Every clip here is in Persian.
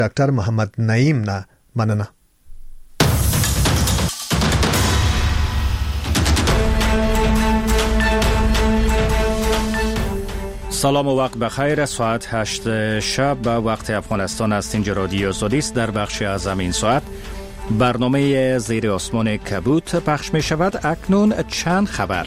ډاکټر محمد نعیم نه مننه. سلام و وقت بخیر. ساعت 8 شب به وقت افغانستان است. اینجا رادیو آزادی است. در بخش از این ساعت برنامه زیر آسمان کبوت پخش می شود. اکنون چند خبر.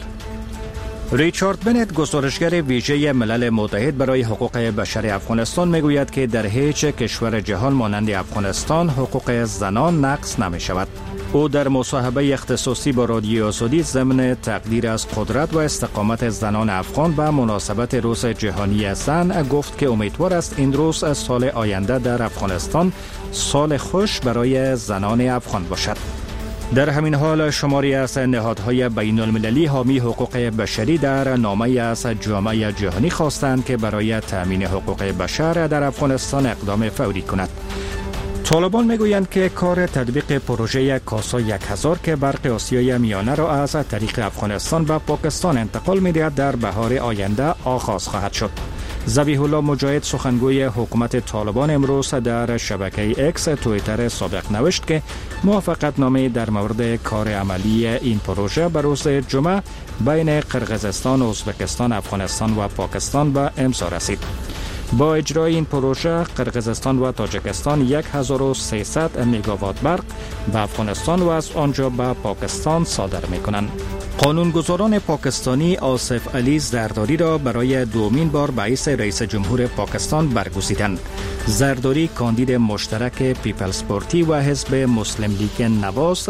ریچارد بنت، گزارشگر ویژه ملل متحد برای حقوق بشر افغانستان، می گوید که در هیچ کشور جهان مانند افغانستان حقوق زنان نقض نمی شود. او در مصاحبه اختصاصی با رادیو آزادی ضمن تقدیر از قدرت و استقامت زنان افغان به مناسبت روز جهانی زن گفت که امیدوار است این روز سال آینده در افغانستان سال خوش برای زنان افغان باشد. در همین حال شماری از نهادهای بین المللی حامی حقوق بشری در نامه از جامعه جهانی خواستند که برای تامین حقوق بشر در افغانستان اقدام فوری کند. طالبان میگویند که کار تطبیق پروژه کاسا 1000 که برق آسیای میانه را از طریق افغانستان به پاکستان انتقال می‌دهد در بهار آینده آغاز خواهد شد. ذبیح الله مجاهد، سخنگوی حکومت طالبان، امروز در شبکه اکس توییتر سابق نوشت که موافقت نامه در مورد کار عملی این پروژه به روز جمعه بین قرقیزستان، ازبکستان، افغانستان و پاکستان به امضا رسید. با اجرای این پروژه قرقیزستان و تاجیکستان 1300 مگاوات برق به افغانستان و از آنجا به پاکستان صادر می‌کنند. قانونگذاران پاکستانی آصف علی زرداری را برای دومین بار رئیس جمهور پاکستان برگزیدند. زرداری کاندید مشترک پیپلز پارتی و حزب مسلم لیگ نواز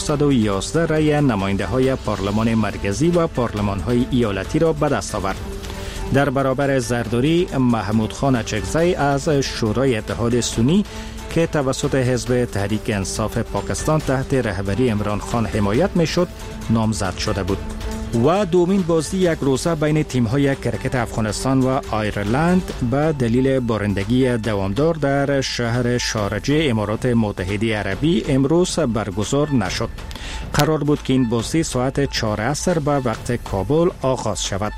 411 رای نماینده‌های پارلمان مرکزی و پارلمان‌های ایالتی را به دست آورد. در برابر زرداری، محمود خان اچکزی از شورای اتحاد سنی که توسط حزب تحریک انصاف پاکستان تحت رهبری عمران خان حمایت میشد نامزد شده بود. و دومین بازی یک روزه بین تیم‌های کرکت افغانستان و آیرلند به دلیل بارندگی دوامدار در شهر شارجه امارات متحده عربی امروز برگزار نشد. قرار بود که این بازی ساعت 4 عصر به وقت کابل آغاز شود.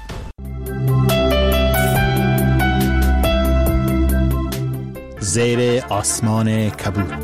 زیر آسمان کبوت.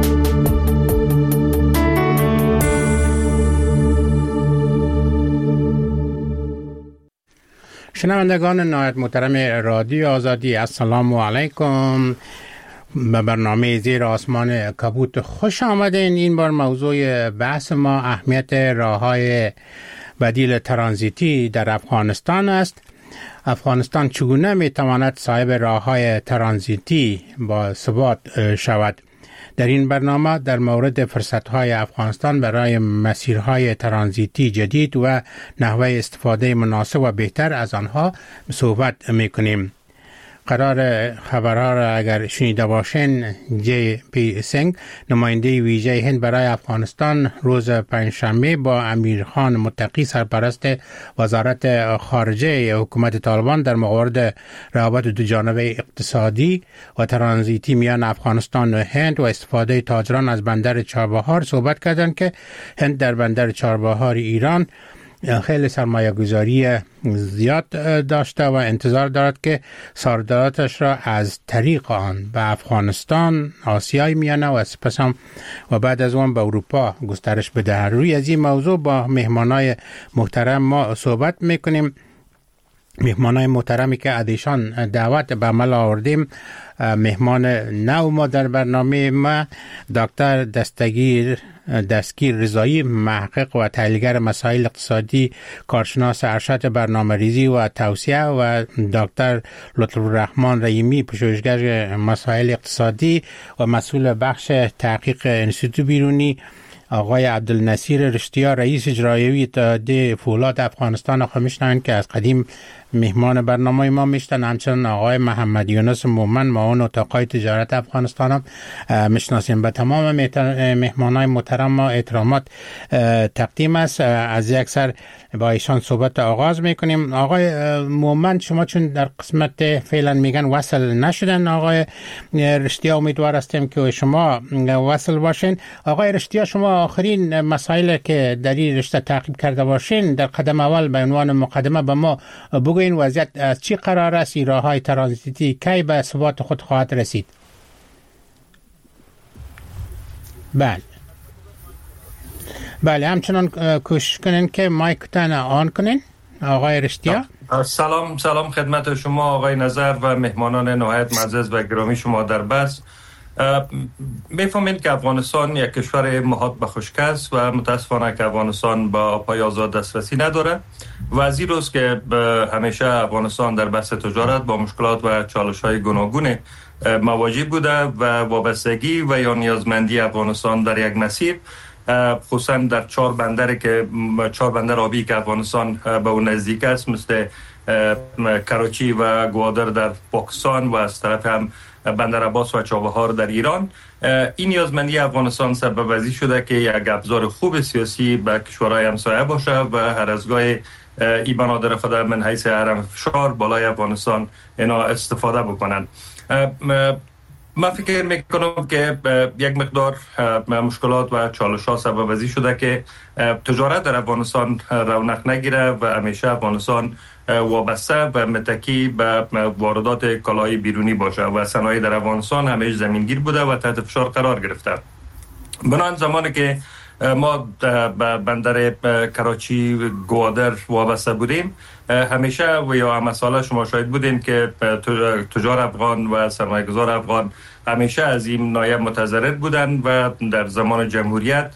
شنوندگان نهایت محترم رادیو آزادی، السلام علیکم. به برنامه زیر آسمان کبوت خوش آمدین. این بار موضوع بحث ما اهمیت راه‌های بدیل ترانزیتی در افغانستان است. افغانستان چگونه میتواند صاحب راه‌های ترانزیتی با ثبات شود؟ در این برنامه در مورد فرصت‌های افغانستان برای مسیرهای ترانزیتی جدید و نحوه استفاده مناسب و بهتر از آنها صحبت می‌کنیم. قرار خبرها را اگر شنیده باشین، جی پی سنگ، نماینده ویژه هند برای افغانستان، روز پنجشنبه با امیر خان متقی، سرپرست وزارت خارجه حکومت طالبان، در مورد روابط دوجانبه اقتصادی و ترانزیتی میان افغانستان و هند و استفاده تاجران از بندر چابهار صحبت کردند که هند در بندر چابهار ایران خیلی سرمایه گذاری زیاد داشته و انتظار دارد که صادراتش را از طریق آن به افغانستان، آسیای میانه و سپس هم و بعد از اون به اروپا گسترش بده. روی از این موضوع با مهمانای محترم ما صحبت میکنیم. مهمانای محترمی که ادیشان دعوت به عمل آوردیم، مهمان نو ما در برنامه ما دکتر دستگیر رضایی، محقق و تحلیلگر مسائل اقتصادی، کارشناس ارشد برنامه ریزی و توسعه، و دکتر لطف الرحمن رحیمی، پژوهشگر مسائل اقتصادی و مسئول بخش تحقیق انستیتوت بیرونی، آقای عبدالنصیر رشتیا، رئیس اجرایی اتحادیه فولاد افغانستان. آقا میشنوین که از قدیم مهمان برنامه ما میشتن. همچنین آقای محمد یونس مومن، معاون اتاقای تجارت افغانستان هم میشناسیم. به تمام مهمانای محترم ما احترامات تقدیم است. از یک سر با ایشان صحبت آغاز میکنیم. آقای مومن، شما چون در قسمت فعلا میگن وصل نشدن، آقای رشتیا امیدوار هستیم که شما وصل باشین. آقای رشتیا، شما آخرین مسائل که در این رشته تعقیب کرده باشین در قدم اول به عنوان مقدمه به ما بگوین وضعیت از چی قرار است؟ این راه‌های ترانزیتی کی به ثبات خود خواهد رسید؟ بله همچنان کوشش کنین که مایکتان آن کنین آقای رشتیا. سلام خدمت شما آقای نظر و مهمانان نهایت معزز و گرامی شما در بس. میفهمید که افغانستان یک کشور محاط به خشکی است و متاسفانه که افغانستان با آب‌های آزاد دسترسی نداره و از این روز که همیشه افغانستان در بحث تجارت با مشکلات و چالش‌های گوناگون مواجه بوده و وابستگی و یا نیازمندی افغانستان در یک مسیر، خصوصا در 4 بندر آبی که افغانستان به اون نزدیک است، مثل کراچی و گوادر در پاکستان و از طرف هم بندر عباس و چابهار در ایران، این نیازمندی افغانستان سبب ازی شده که یک ابزار خوب سیاسی به کشورهای همسایه باشه و هر از گاهی این بنادر خود من حیث حرم فشار بالای افغانستان اینا استفاده بکنن. من فکر میکنم که یک مقدار مشکلات و چالش ها سبب ازی شده که تجارت در افغانستان رونق نگیره و همیشه افغانستان وابسته و متکی به واردات کالای بیرونی باشه و صنایع در افغانستان همیشه زمینگیر بوده و تحت فشار قرار گرفته. بنابراین زمانی که ما به بندر کراچی گوادر وابسته بودیم، همیشه و یا مسئله شما شاهد بودیم که تجار افغان و سرمایه‌گذار افغان همیشه از این نایب متضرر بودند و در زمان جمهوریت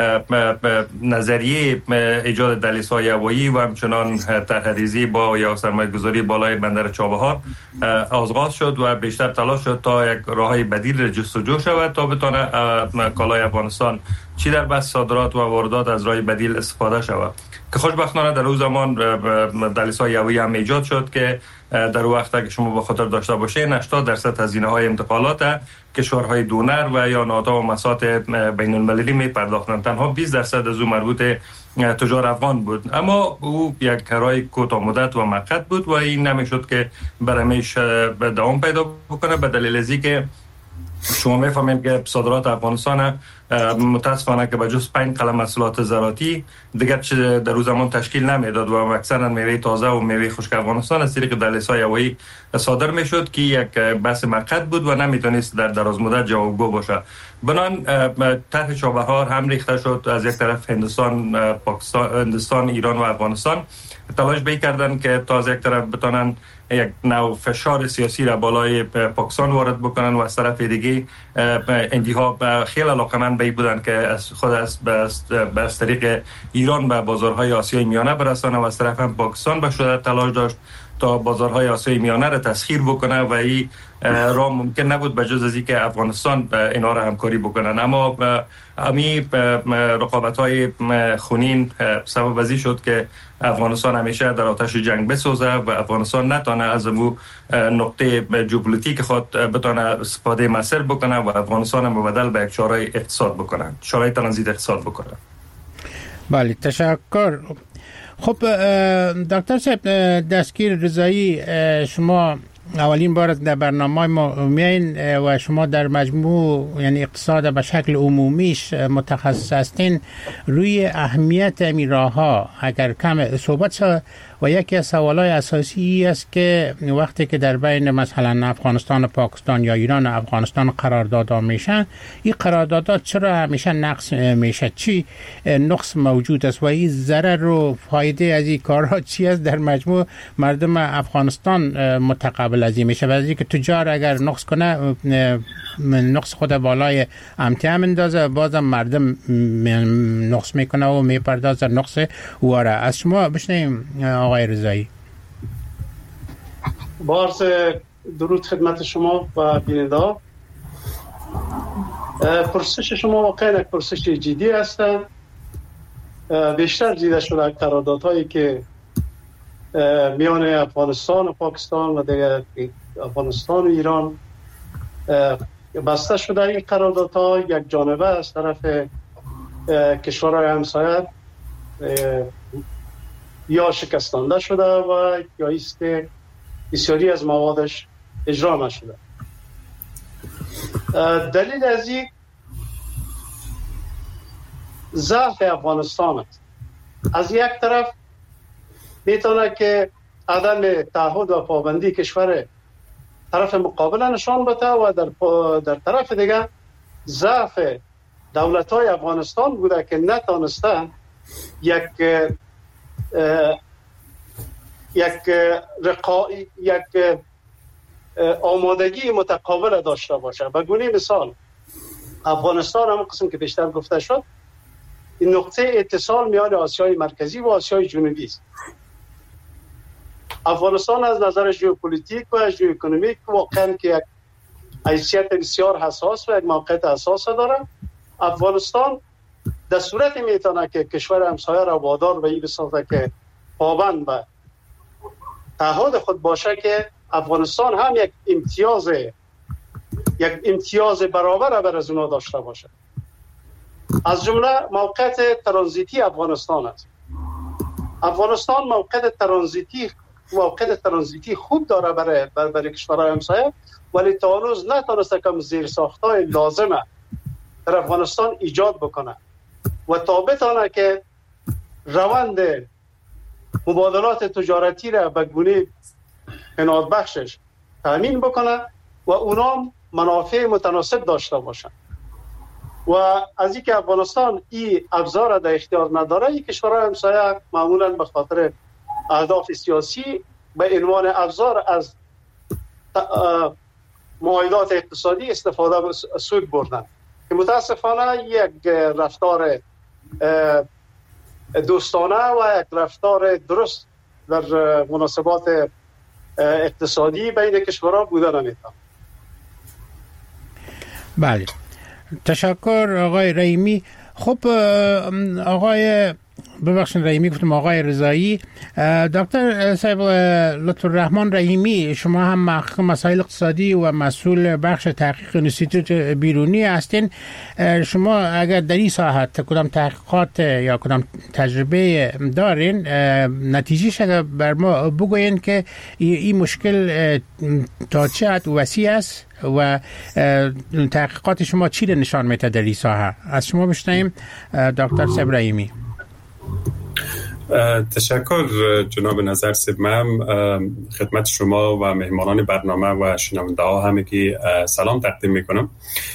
نظریه ایجاد دهلیزهای هوایی و همچنان طرح‌ریزی با یا سرمایه‌گذاری بالای بندر چابهار آغاز شد و بیشتر تلاش شد تا یک راهی بدیل جستجو شود تا بتونه کالای افغانستان چی در بحث صادرات و واردات از راه بدیل استفاده شود، که خوشبختانه در اون زمان دهلیزهای هوایی هم ایجاد شد که در وقتی که شما به خاطر داشته باشین 80% هزینه‌های انتقالات کشورهای دونر و یا ناتا و مساط بین المللی می پرداختند. تنها 20% از اون مربوط تجار افغان بود، اما او یک کارای کوتاه مدت و موقت بود و این نمیشد که برایش دوام پیدا بکنه، به دلیل از اینکه شما میفهمید که صادرات افغانستان متاسفانه که به جز 5 قلم محصولات زراعتی دیگر چه در روز زمان تشکیل نمیداد و اکثرا میوه تازه و میوه خشک افغانستان از طریق دهلیزهای هوایی صادر میشد که یک بحث موقت بود و نمیتونست در دراز مدت جوابگو باشه. بنان طرح چابهار هم ریخته شد، از یک طرف هندوستان، ایران و افغانستان تلاش می‌کردند که تا از یک طرف بتونن یک نوع فشار سیاسی را بالای پاکستان وارد بکنن و از طرف دیگه اندیها خیلی علاقمند به بودن که از خود از طریق ایران به بازارهای آسیای میانه برسانه و از طرف هم پاکستان به شدت تلاش داشت تا بازارهای آسیای میانه را تسخیر بکنه و این راه ممکن نبود به جز از اینکه افغانستان اینا را همکاری بکنن. اما امی رقابت‌های خونین سبب ازی شد که افغانستان همیشه در آتش جنگ بسوزه و افغانستان نتونه از اون نقطه ژئوپلیتیک خود بتونه استفاده مؤثر بکنه و افغانستان مبادل به یک چاره اقتصاد بکنه، چاره ترانزیت اقتصاد بکنه. بله تشکر. خب دکتر صاحب دستگیر رضایی، شما اولین بار در برنامه ما میاین و شما در مجموع یعنی اقتصاد به شکل عمومیش متخصص هستین، روی اهمیت این راه‌ها اگر کم صحبت و یکی از سوالای اساسی است که وقتی که در بین مثلا افغانستان و پاکستان یا ایران و افغانستان قراردادها میشن، این قراردادات چرا همیشه نقص میشه؟ چی نقص موجود است و این ضرر و فایده از این کارها چی است در مجموع مردم افغانستان متقابل از این میشه؟ و از اینکه تجار اگر نقص کنه نقص خود بالای امتیام اندازه، بازم مردم نقص میکنه و میپردازه نقص واره. از شما بشنیم آقای رضایی. بارز درود خدمت شما و بیننده. پرسش شما واقعا یک پرسش جدی است. بیشتر دیده شده قراردادهایی که میان افغانستان و پاکستان و دیگر افغانستان و ایران بسته شده. این قراردادها یک جانبه از طرف کشورهای همسایه یا شکستانده شده و یا است که بسیاری از موادش اجرا نشده. دلیل از این ضعف افغانستان است. از یک طرف میتونه که عدم تعهد و پابندی کشور طرف مقابل نشان بده و در طرف دیگه ضعف دولت‌های افغانستان بوده که نتانستن یک آمادگی متقابل داشته باشه. به گونه مثال افغانستان هم قسم که بیشتر گفته شد این نقطه اتصال میان آسیای مرکزی و آسیای جنوبی است. افغانستان از نظر ژئوپلیتیک و ژئواکونومیک واقعا که یک حیثیت بسیار حساس و یک موقعیت حساس داره. افغانستان در صورت میتونه که کشور همسایه را وادار به این بسازه که پابند به تعهد خود باشه که افغانستان هم یک امتیاز برابر بر از اونا داشته باشه. از جمله موقعیت ترانزیتی افغانستان است. افغانستان موقعیت ترانزیتی خوب داره برای کشورهای همسایه، ولی تا هنوز نتونسته که زیرساخت‌های لازمه در افغانستان ایجاد بکنه و تا بتونه که روند مبادلات تجارتی را به گونه عنایت بخشش تامین بکنه و اونا منافع متناسب داشته باشن. و از اینکه افغانستان این ابزار در اختیار نداره، این کشورهای همسایه معمولا به خاطر اهداف سیاسی به عنوان ابزار از معاهدات اقتصادی استفاده سود بردن که متاسفانه یک رفتار دوستانه و یک رفتار درست در مناسبات اقتصادی بین کشورها بوده نمیتونه. بله، تشکر آقای رحیمی. خب آقای رحیمی گفتم آقای رضایی. دکتر صاحب لطف الرحمن رحیمی، شما هم مسائل اقتصادی و مسئول بخش تحقیق انستیتوت بیرونی هستین. شما اگر در این ساحت کدام تحقیقات یا کدام تجربه دارین، نتیجهش اگر بر ما بگوین که این مشکل تا چه حد وسیع است و تحقیقات شما چی رو نشان میده در این ساحه؟ از شما بشنویم دکتر صاحب رحیمی. تشکر جناب نظر صاحب. من خدمت شما و مهمانان برنامه و شنونده ها همگی سلام تقدیم میکنم.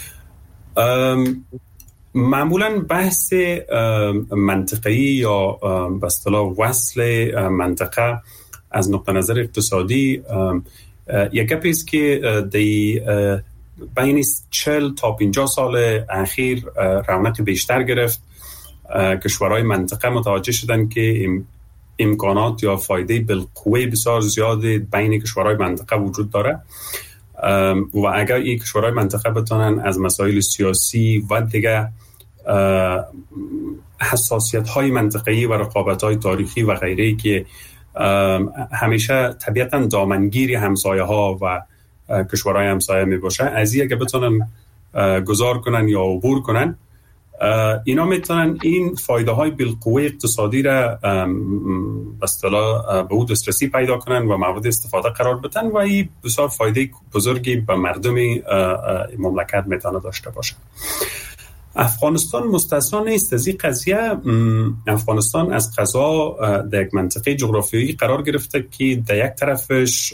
معمولا بحث منطقه‌ای یا به اصطلاح وصل منطقه از نقطه نظر اقتصادی یک گپی است که بین 40 تا 50 سال اخیر رونق بیشتر گرفت. کشورهای منطقه متوجه شدن که امکانات یا فایده بالقوه بسیار زیاد بین کشورهای منطقه وجود داره و اگر این کشورهای منطقه بتونن از مسائل سیاسی و دیگه حساسیت‌های منطقه‌ای و رقابت‌های تاریخی و غیره که همیشه طبیعتاً دامنگیری همسایه‌ها و کشورهای همسایه میباشه، از این اگه بتونن گذار کنن یا عبور کنن، اینا میتونن این فایده های بالقوه اقتصادی را به اصطلاح به او دسترسی پیدا کنن و مورد استفاده قرار بدن و این بسیار فایده بزرگی به مردم مملکت میتونه داشته باشه. افغانستان مستثنا نیست از این قضیه. افغانستان از قضا در یک منطقه جغرافیایی قرار گرفته که در یک طرفش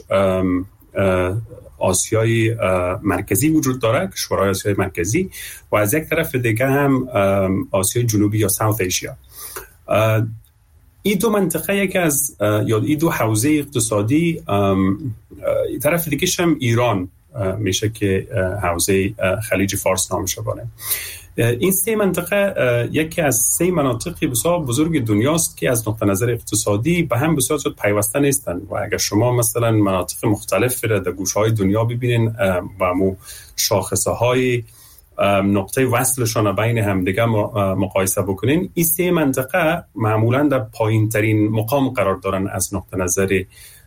آسیای مرکزی وجود داره، کشورهای آسیای مرکزی، و از یک طرف دیگه هم آسیای جنوبی یا ساوت ایشیا. این دو منطقه یکی از یا این دو حوزه اقتصادی، طرف دیگه هم ایران میشه که حوزه خلیج فارس نامش باره. این سه منطقه یکی از سه مناطق بسیار بزرگ دنیاست که از نقطه نظر اقتصادی به هم بسیار زیاد پیوسته نیستن و اگر شما مثلا مناطق مختلف را در گوشه‌های دنیا ببینین و مو شاخصه‌های نقطه وصلشون بین هم دیگه مقایسه بکنین، این سه منطقه معمولا در پایین‌ترین مقام قرار دارن از نقطه نظر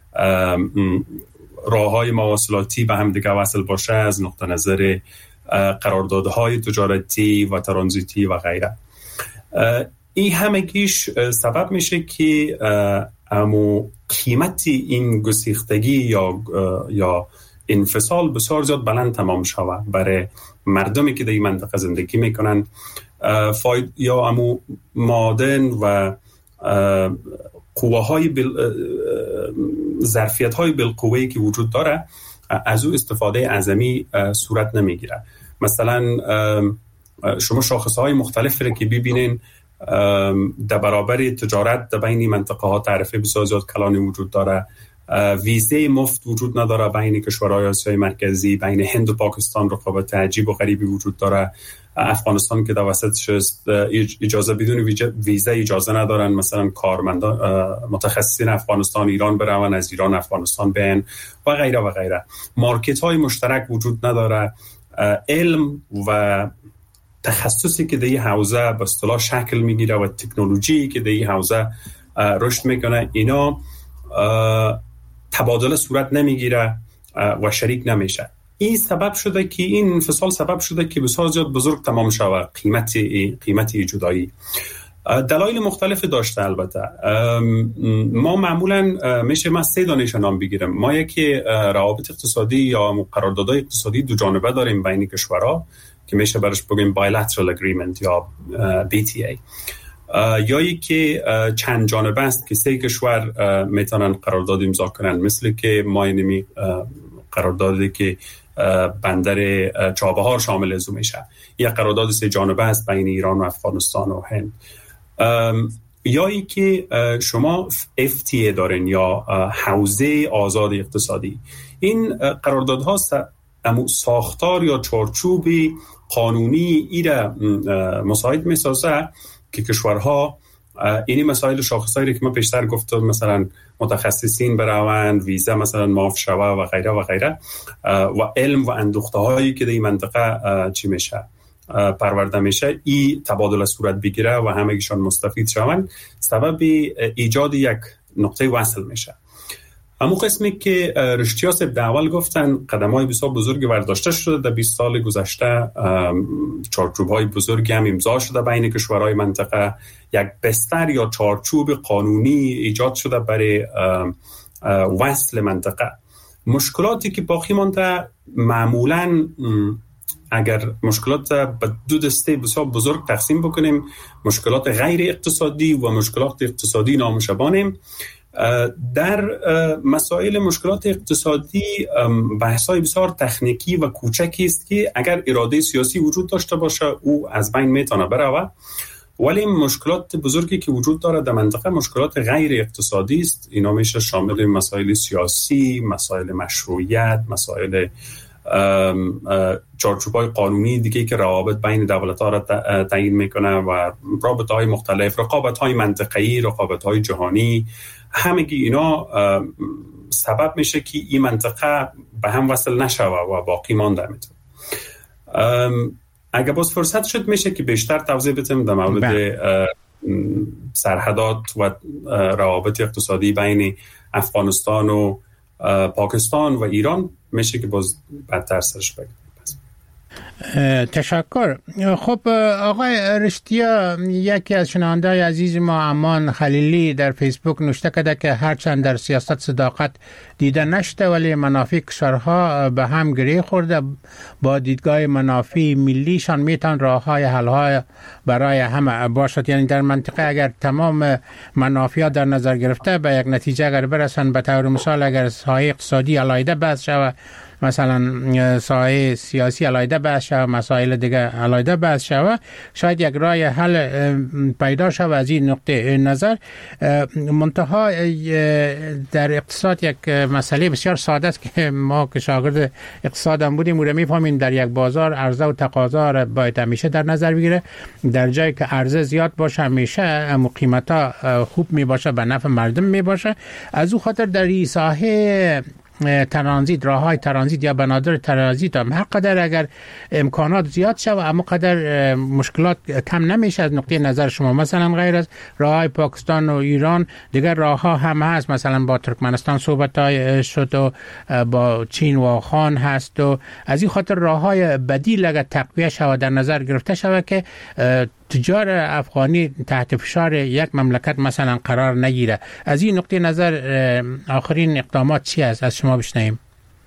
راه‌های مواصلاتی به هم دیگه وصل باشه، از نقطه نظر قراردادهای تجارتی و ترانزیتی و غیره. این همگیش سبب میشه که قیمت این گسیختگی یا انفصال بسیار زیاد بلند تمام شود برای مردمی که در این منطقه زندگی میکنن. یا معادن و ظرفیت‌های بالقوه‌ای که وجود داره از او استفاده اعظمی صورت نمیگیره. مثلا شما شاخصهای مختلف رو که ببینین در برابر تجارت در بین منطقه ها تعرفه بسیار زیاد کلانی وجود داره، ویزه مفت وجود نداره بین کشورهای آسیای مرکزی، بین هند و پاکستان رقابت عجیب و غریبی وجود داره. افغانستان که در وسطش است اجازه بدون ویزه اجازه ندارن مثلا کارمندان متخصصین افغانستان ایران برون، از ایران افغانستان بیان و غیره و غیره. مارکت های مشترک وجود نداره. علم و تخصصی که در این حوزه به اصطلاح شکل میگیره و تکنولوژی که در این حوزه رشد میکنه، اینا تبادل صورت نمیگیره و شریک نمیشه. این سبب شده که این انفصال سبب شده که بسیار زیاد بزرگ تمام شود قیمت جدایی. دلایل مختلف داشته. البته ما معمولا میشه من 3 دانش نام بگیرم. ما یکی روابط اقتصادی یا قراردادهای اقتصادی دو جانبه داریم بین کشورها که میشه برش بگیم bilateral agreement یا BTA، یا یکی چند جانبه است که 3 کشور میتونن قرارداد امضا کنن، مثل که ما اینمی قراردادی که بندر چابهار شامل ازو میشه، یا قرارداد 3 جانبه است بین ایران و افغانستان و هند، یا ای که شما FTA دارین یا حوزه آزاد اقتصادی. این قراردادها ساختار یا چارچوب قانونی ایره مساعد میسازه که کشورها اینی مسائل شاخصایی که ما پیشتر گفتم، مثلا متخصصین برون، ویزا مثلا معاف شوه و غیره و غیره، و علم و اندوخته هایی که در این منطقه چی میشه پرورده میشه، این تبادل صورت بگیره و همگیشان مستفید شوند، سبب ایجاد یک نقطه وصل میشه. همون قسمی که رشتیا صاحب در اول گفتن قدم‌های بسیار بزرگی برداشته شده در 20 سال گذشته، چارچوب‌های بزرگی هم امضا شده بین کشورهای منطقه، یک بستر یا چارچوب قانونی ایجاد شده برای وصل منطقه. مشکلاتی که باقی مانده معمولاً اگر مشکلات به 2 دسته بسیار بزرگ تقسیم بکنیم، مشکلات غیر اقتصادی و مشکلات اقتصادی نامشبانیم. در مسائل مشکلات اقتصادی بحث‌های بسیار تکنیکی و کوچکی است که اگر اراده سیاسی وجود داشته باشه او از بین میتونه بره، ولی مشکلات بزرگی که وجود داره در منطقه مشکلات غیر اقتصادی است. اینا میشه شامل مسائل سیاسی، مسائل مشروعیت، مسائل چارچوب‌های قانونی دیگه که روابط بین دولت‌ها را تعیین میکنه و رابطه‌های مختلف، رقابت‌های منطقه‌ای، رقابت‌های جهانی، همگی اینا سبب میشه که این منطقه به هم وصل نشوه و باقی مانده میتونه. اگه باز فرصت شد میشه که بیشتر توضیح بدم در مورد سرحدات و روابط اقتصادی بین افغانستان و پاکستان و ایران، میشه که باز بدتر سرش بگیم. تشکر. خب آقای رشتیا، یکی از شنونده‌های عزیز ما امان خلیلی در فیسبوک نوشته کرده که هرچند در سیاست صداقت دیده نشده ولی منافع کشورها به هم گره خورده، با دیدگاه منافع ملیشان میتون راه‌های حل‌های برای همه باشد. یعنی در منطقه اگر تمام منافع در نظر گرفته به یک نتیجه اگر برسن، به طور مثال اگر ساحه اقتصادی علیحده بحث شود، مثلا ساحه سیاسی علیحده بحث شود، مسائل دیگه علیحده بحث شود، شاید یک راه حل پیدا شود از این نقطه نظر. منتها در اقتصاد یک مسئله بسیار ساده است که ما که شاگرد اقتصاد هم بودیم رو میفهمیم. در یک بازار عرضه و تقاضا را باید همیشه در نظر بگیره. در جایی که عرضه زیاد باشه همیشه قیمتا خوب می باشه، به نفع مردم می باشه. از او خاطر در این ساحه ترانزیت، راه‌های ترانزیت یا بنادر ترانزیت هم هر قدر اگر امکانات زیاد شود اما قدر مشکلات کم نمیشه. از نقطه نظر شما مثلا غیر از راه‌های پاکستان و ایران دیگر راه‌ها هم هست، مثلا با ترکمنستان صحبت‌های شد و با چین و آخان هست و از این خاطر راه‌های بدیل اگر تقویه شود در نظر گرفته شود که تجار افغانی تحت فشار یک مملکت مثلا قرار نگیره. از این نقطه نظر آخرین اقدامات چی است؟ از شما بشنویم.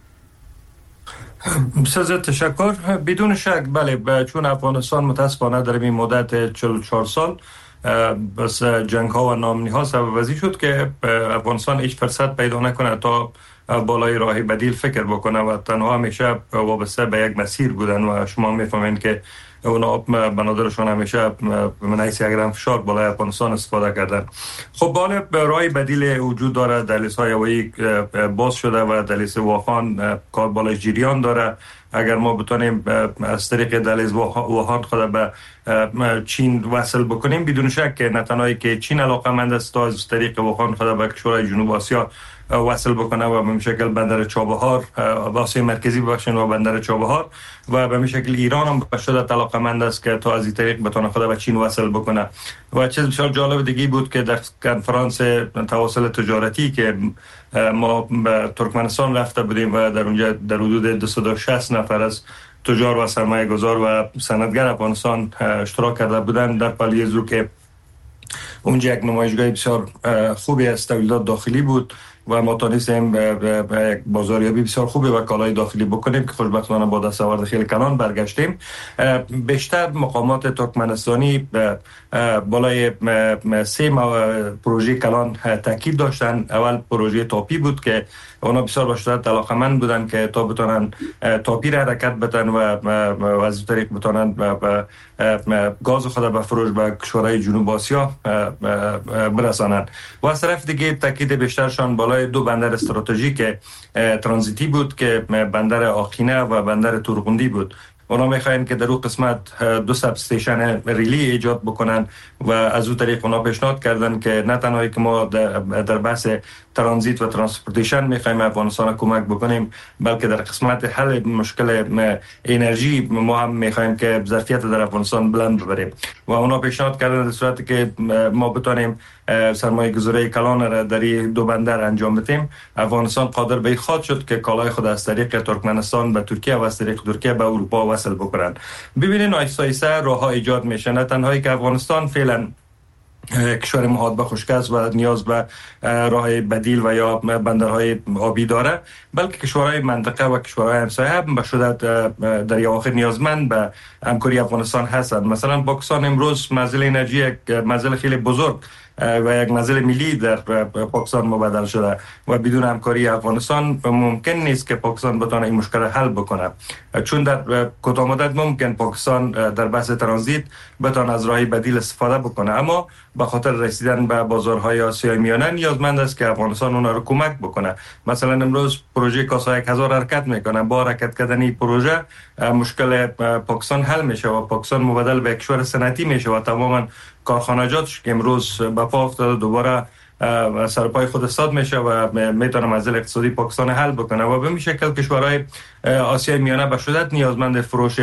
بسیار تشکر. بدون شک بله، چون افغانستان متاسفانه در این مدت 44 سال بس جنگ ها و نامنی ها سبب ازی شد که افغانستان هیچ فرصت پیدا نکنه تا بالای راه بدیل فکر بکنه و تنها همیشه وابسته به یک مسیر بودن و شما میفهمین که اونا بنادرشان همیشه من حیث یک فشار بالای افغانستان استفاده کردن. خب بالا راه بدیل وجود داره، دهلیزهای هوایی باز شده و دهلیز واخان کار بالای جریان داره. اگر ما بتونیم از طریق دهلیز واخان خود به چین وصل بکنیم، بدون شک که نه تنهایی که چین علاقه‌مند است تا از طریق واخان خود به کشورهای جنوب آسیا وصل بکنه و به شکل بندر چابهار و آسیای مرکزی بخشن و بندر چابهار و به شکل ایران هم به شدت علاقه‌مند است که تا از این طریق بتونه خود به چین وصل بکنه. و چیز بسیار جالب دیگه بود که در کنفرانس تواصل تجارتی که ما به ترکمنستان رفته بودیم و در اونجا در حدود 260 نفر از تجار و سرمایه گذار و صنعتگر افغانستان اشتراک کرده بودند در پالیزو که اونجا یک نمایشگاه بسیار خوبی از تولیدات داخلی بود و ما تونستیم یک بازاریابی بسیار خوبی و کالای داخلی بکنیم که خوشبختانه با دستاورد خیلی کلان برگشتیم. بیشتر مقامات ترکمنستانی بالای 3 پروژه کلان تاکید داشتن. اول پروژه تاپی بود که اونا بسیار به شدت علاقه‌مند بودن که تا بتونن تاپی را حرکت بدن و از طریق بتونن گاز خود به فروش به کشورهای جنوب آسیا برسانند. و از طرف دیگه تاکید بیشترشان بالای 2 بندر استراتژیک ترانزیتی بود که بندر آخینه و بندر تورغوندی بود. اونا میخواین که در اون قسمت 2 سب استیشن ریلی ایجاد بکنن و از اون طریق اونا پیشنهاد کردن که نه تنهایی که ما در بحث ترانزیت و ترانسپورتیشن میخوایم افغانستان کمک بکنیم، بلکه در قسمت حل مشکل انرژی ما هم میخوایم که ظرفیت در افغانستان بلند ببریم و اونا پیشنهاد کردن در صورتی که ما بتونیم سرمایه گذاری کلان را در 2 بندر انجام بدیم، افغانستان قادر به خود شد که کالای خود از طریق ترکمنستان به ترکیه و از طریق ترکیه به اروپا وصل بکنن. ببینید آیسته آیسته راه‌ها ایجاد میشه، نه تنهایی که افغانستان فعلا کشور محاط به خشکی است و نیاز به راه بدیل و یا بندرهای آبی داره، بلکه کشورهای منطقه و کشورهای همسایه هم به شدت در اواخر نیازمند به همکاری افغانستان هستند. مثلا پاکستان امروز منزل انرژی یک منزل خیلی بزرگ و یک منزل ملی در پاکستان مبادل شده و بدون همکاری افغانستان ممکن نیست که پاکستان بتونه این مشکل حل بکنه، چون در کوتاه مدت ممکن پاکستان در بحث ترانزیت بتونه از راه بدیل استفاده بکنه، اما به خاطر رسیدن به بازارهای آسیای میانه نیازمند است که افغانستان اونها رو کمک بکنه. مثلا امروز پروژه کاسا 1000 حرکت میکنه، با حرکت کردن این پروژه مشکل پاکستان حل میشه و پاکستان مبادل به کشور صنعتی میشه و تماما کارخانجاتش که امروز به پا افتاده دوباره سرپای خود استاد میشه و میتونه مسئله اقتصادی پاکستان حل بکنه و به این شکل کشورهای آسیای میانه به شدت نیازمند فروش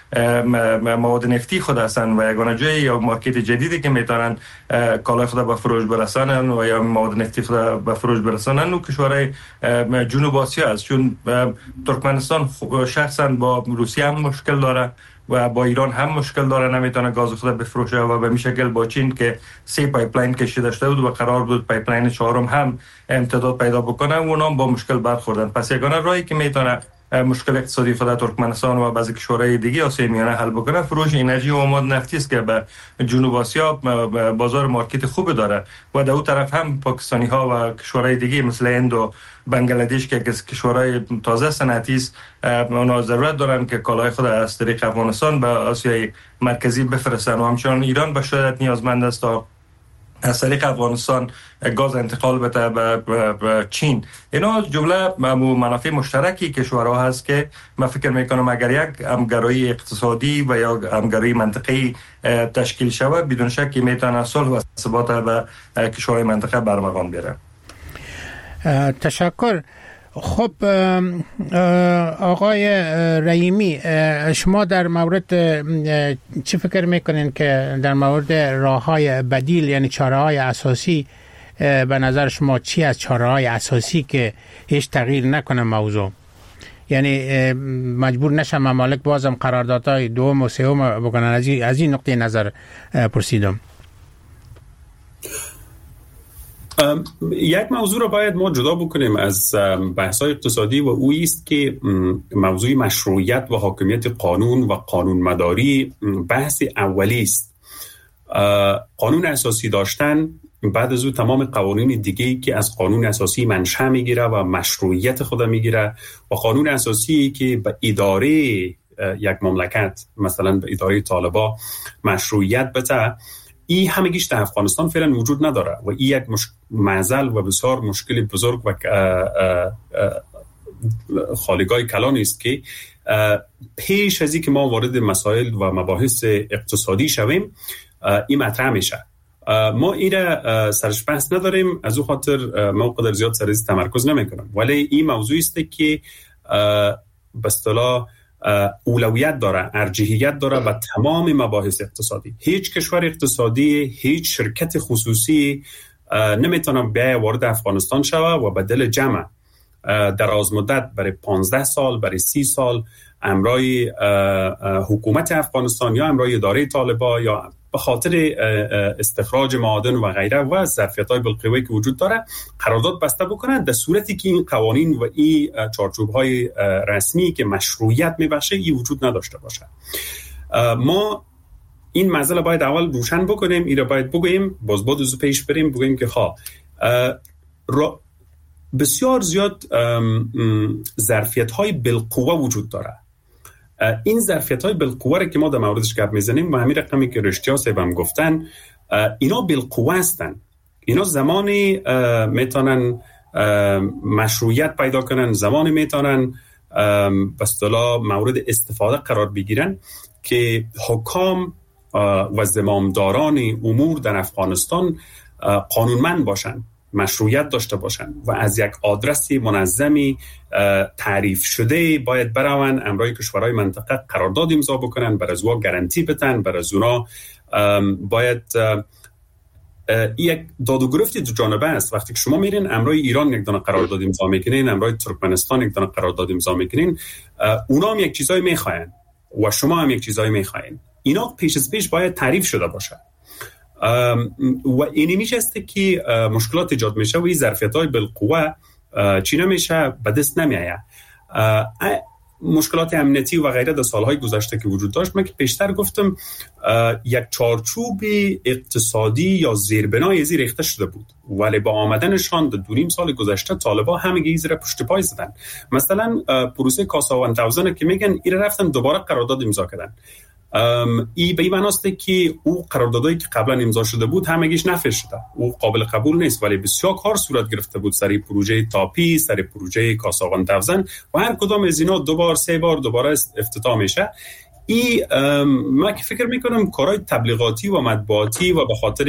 مواد نفتی خود هستند و یگانه جای یا مارکت جدیدی که میتونن کالای خود به فروش برسانن و یا مواد نفتی خود به فروش برسانن و کشورهای جنوب آسیا است، چون ترکمنستان شخصا با روسیه هم مشکل داره و با ایران هم مشکل داره، نمیتونه گاز خود بفروشه و به این شکل با چین که 3 پایپلاین کشیده شده بود و قرار بود پایپلاین 4 هم امتداد پیدا بکنه و اونا با مشکل برخوردن. پس یگانه راهی که میتونه مشکل اقتصادی خود ترکمنستان و بعضی کشورهای دیگه آسیای میانه حل بکنه فروش انرژی و مواد نفتی است که به جنوب آسیا بازار مارکت خوب داره و در اون طرف هم پاکستانی ها و کشورهای دیگه مثل هند و بنگلادش که کشورهای تازه صنعتی است اونا ضرورت دارن که کالای خود از طریق افغانستان به آسیای مرکزی بفرستن و همچنان ایران به شدت نیازمند است تا از طریق افغانستان گاز انتقال بده به چین. اینا جمله منافع مشترکی کشورها هست که من فکر میکنم اگر یک همگرایی اقتصادی و یا همگرایی منطقه‌ای تشکیل شود بدون شک میتونه صلح و ثبات به کشورهای منطقه برمغان بیاره. تشکر. خب آقای رحیمی، شما در مورد چی فکر میکنین که در مورد راه‌های بدیل یعنی چاره‌های اساسی به نظر شما چی از چاره‌های اساسی که هیچ تغییر نکنه موضوع، یعنی مجبور نشن ممالک بازم قراردادهای دوم و سوم بکنن؟ از این نقطه نظر پرسیدم. یک موضوع رو باید ما جدا بکنیم از بحث‌های اقتصادی و او است که موضوع مشروعیت و حاکمیت قانون و قانون مداری بحث اولی است. قانون اساسی داشتن بعد از او تمام قوانین دیگه‌ای که از قانون اساسی منشأ میگیره و مشروعیت خود میگیره و قانون اساسی که به اداره یک مملکت مثلا به اداره طالبا مشروعیت بده، این همگیش در افغانستان فعلا وجود نداره و این یک معضل و بسیار مشکل بزرگ و خالیگاه کلان است که پیش از این که ما وارد مسائل و مباحث اقتصادی شویم این مطرح میشه. ما ایره سرش بحث نداریم، از او خاطر ما قدر زیاد سر این تمرکز نمی کنم، ولی این موضوعی است که به اصطلاح اولویت داره، ارجحیت داره و تمام مباحث اقتصادی. هیچ کشور اقتصادی، هیچ شرکت خصوصی نمیتونه بیای وارد افغانستان شوه و به دل جمع دراز مدت برای 15 سال برای 30 سال امرای حکومت افغانستان یا امرای اداره طالبا یا به خاطر استخراج معادن و غیره و ظرفیت‌های بالقوه که وجود داره قرارداد بسته بکنن، در صورتی که این قوانین و این چارچوب‌های رسمی که مشروعیت میبخشه این وجود نداشته باشه. ما این مسئله باید اول روشن بکنیم، این را باید بگوییم، باز از پیش بریم بگوییم که بسیار زیاد ظرفیت‌های بالقوه وجود داره. این ظرفیت‌های بالقوه را که ما در موردش گپ میزنیم و همین رقمی که رشتیا صاحب هم گفتن، اینا بالقوه هستن. اینا زمانی میتونن مشروعیت پیدا کنن، زمانی میتونن به اصطلاح مورد استفاده قرار بگیرن که حکام و زمامداران امور در افغانستان قانونمند باشن، مشروعیت داشته باشن و از یک آدرس منظمی تعریف شده باید برون امرای کشورهای منطقه قرارداد امضا بکنن، بر از اونا گارانتی بدن، بر از اونا باید یک داد و گرفتی دو جانبه است. وقتی که شما میرین امرای ایران یک دونه قرارداد امضا میکنین، امرای ترکمنستان یک دونه قرارداد امضا میکنین، اونا هم یک چیزایی میخواین و شما هم یک چیزایی میخواین. اینا پیش از پیش باید تعریف شده باشه و اینی میشه که مشکلات ایجاد میشه و این ظرفیت‌های بالقوه چی نمیشه، به دست نمیآید. مشکلات امنیتی و غیره در سالهای گذشته که وجود داشت، من که پیشتر گفتم یک چارچوب اقتصادی یا زیربنای زیر ریخته شده بود، ولی با آمدنشان در 2.5 سال گذشته طالبا همگی زیر پشت پای زدن. مثلا پروسه کاسا 1000 که میگن ایره رفتن دوباره قرارداد امضا کردن. این به این معناست که او قراردادایی که قبلا امضا شده بود همگیش نفی شده، او قابل قبول نیست، ولی بسیار کار صورت گرفته بود سر پروژه تاپی، سر پروژه کاسا 1000 و هر کدام از اینا 2 بار 3 بار دوباره افتتاح میشه. این من که فکر میکنم کارهای تبلیغاتی و مطبوعاتی و به خاطر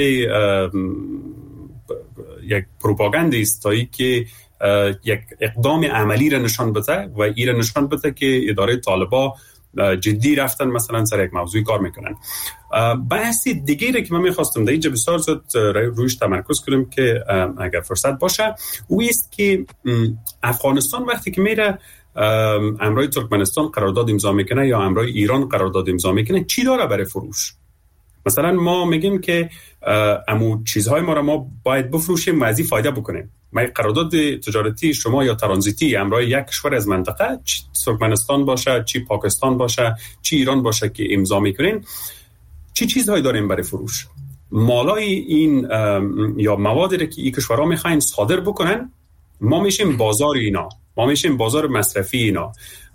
یک پروپاگاندی است تا که یک اقدام عملی را نشان بده و این را نشان بده که اداره طالبا جدی رفتن مثلا سر یک موضوعی کار میکنن. بحثی دیگه که من میخواستم در اینجا بسیار زود رویش تمرکز کنم که اگر فرصت باشه، او است که افغانستان وقتی که میره امرای ترکمنستان قرارداد امضا میکنه یا امرای ایران قرارداد امضا میکنه، چی داره برای فروش؟ مثلا ما میگیم که امو چیزهای ما را ما باید بفروشیم و از این فایده بکنیم. ما قرارداد تجارتی شما یا ترانزیتی امرای یک کشور از منطقه، چی ترکمنستان باشه، چی پاکستان باشه، چی ایران باشه که امضا میکنین، چی چیزهایی داریم برای فروش؟ مالای این یا موادی که این کشورها میخواین صادر بکنن، ما میشیم بازار اینا، ما میشیم بازار مصرفی اینا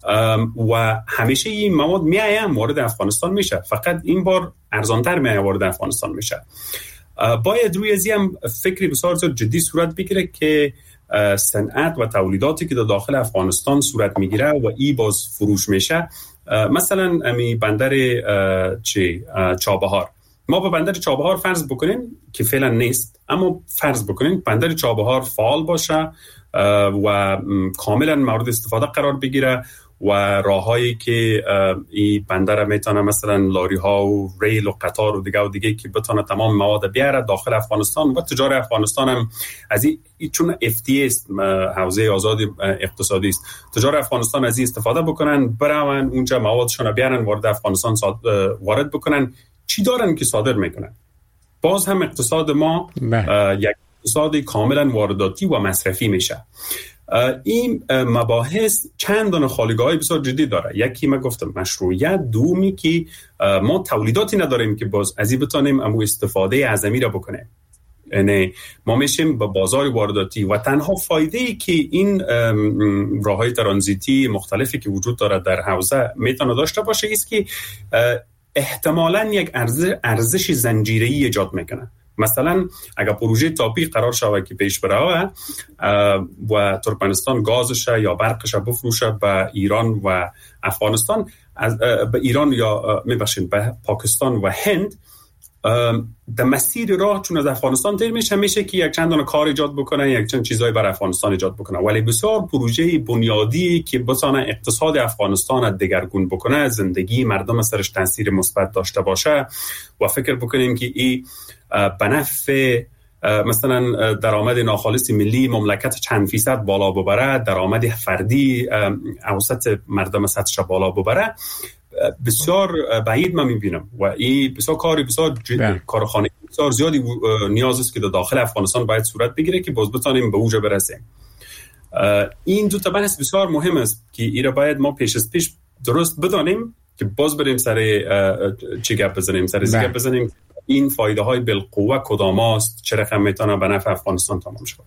و همیشه این مواد میایم وارد افغانستان میشه، فقط این بار ارزانتر میایم وارد افغانستان میشه. باید روی ازی هم فکری بسیار جدی صورت بگیره که صنعت و تولیداتی که در داخل افغانستان صورت میگیره و ای باز فروش میشه، مثلا امی بندر چابهار، ما به بندر چابهار فرض بکنیم که فعلا نیست، اما فرض بکنیم بندر چابهار فعال باشه و کاملا مورد استفاده قرار بگیره و راههایی که این بندر میتونه مثلا لاری ها و ریل و قطار و دیگه که بتونه تمام مواد بیاره داخل افغانستان و تجار افغانستان هم از این چون FTA است، حوزه آزاد اقتصادی است، تجار افغانستان از این استفاده بکنن، برن اونجا موادشون بیارن وارد افغانستان وارد بکنن. چی دارن که صادر میکنن؟ باز هم اقتصاد ما یک اقتصادی کاملا وارداتی و مصرفی میشه. این مباحث چند دونه خالیگاه‌های بسیار جدی داره. یکی من گفتم مشروعیت، دومی که ما تولیداتی نداریم که باز از این بتونیم امو استفاده اعظمی را بکنیم. یعنی ما میشیم به بازار وارداتی و تنها فایده ای که این راههای ترانزیتی مختلفی که وجود دارد در حوزه میتونه داشته باشه است که احتمالاً یک ارزش زنجیره‌ای ایجاد میکنه. مثلا اگر پروژه تاپی قرار شود که پیش بره و ترکمنستان گازش یا برقش بفروشه به ایران و افغانستان، به ایران یا میبخشید به پاکستان و هند، در مسیر راه چون از افغانستان تیر میشه که یک چند دانه کار ایجاد بکنه، یک چند چیزای بر افغانستان ایجاد بکنه، ولی بسیار پروژه بنیادی که بتونه اقتصاد افغانستان دگرگون بکنه، زندگی مردم سرش تاثیر مثبت داشته باشه و فکر بکنیم که این به نفع مثلا درآمد ناخالص ملی مملکت چند فیصد بالا ببره، درآمد فردی اوسط مردم سطحش بالا ببره، بسیار بعید من میبینم و این بسیار کارخانه بسیار زیادی نیاز است که در داخل افغانستان باید صورت بگیره که باز بتانیم به اوجا برسیم. این دو تا بحث بسیار مهم است که اینا باید ما پیش از پیش درست بدانیم که باز بریم سر چی گپ بزنیم، سر گپ بزنیم این فایده های بالقوه کدام است، چه رقم میتونه به نفع افغانستان تمام شود.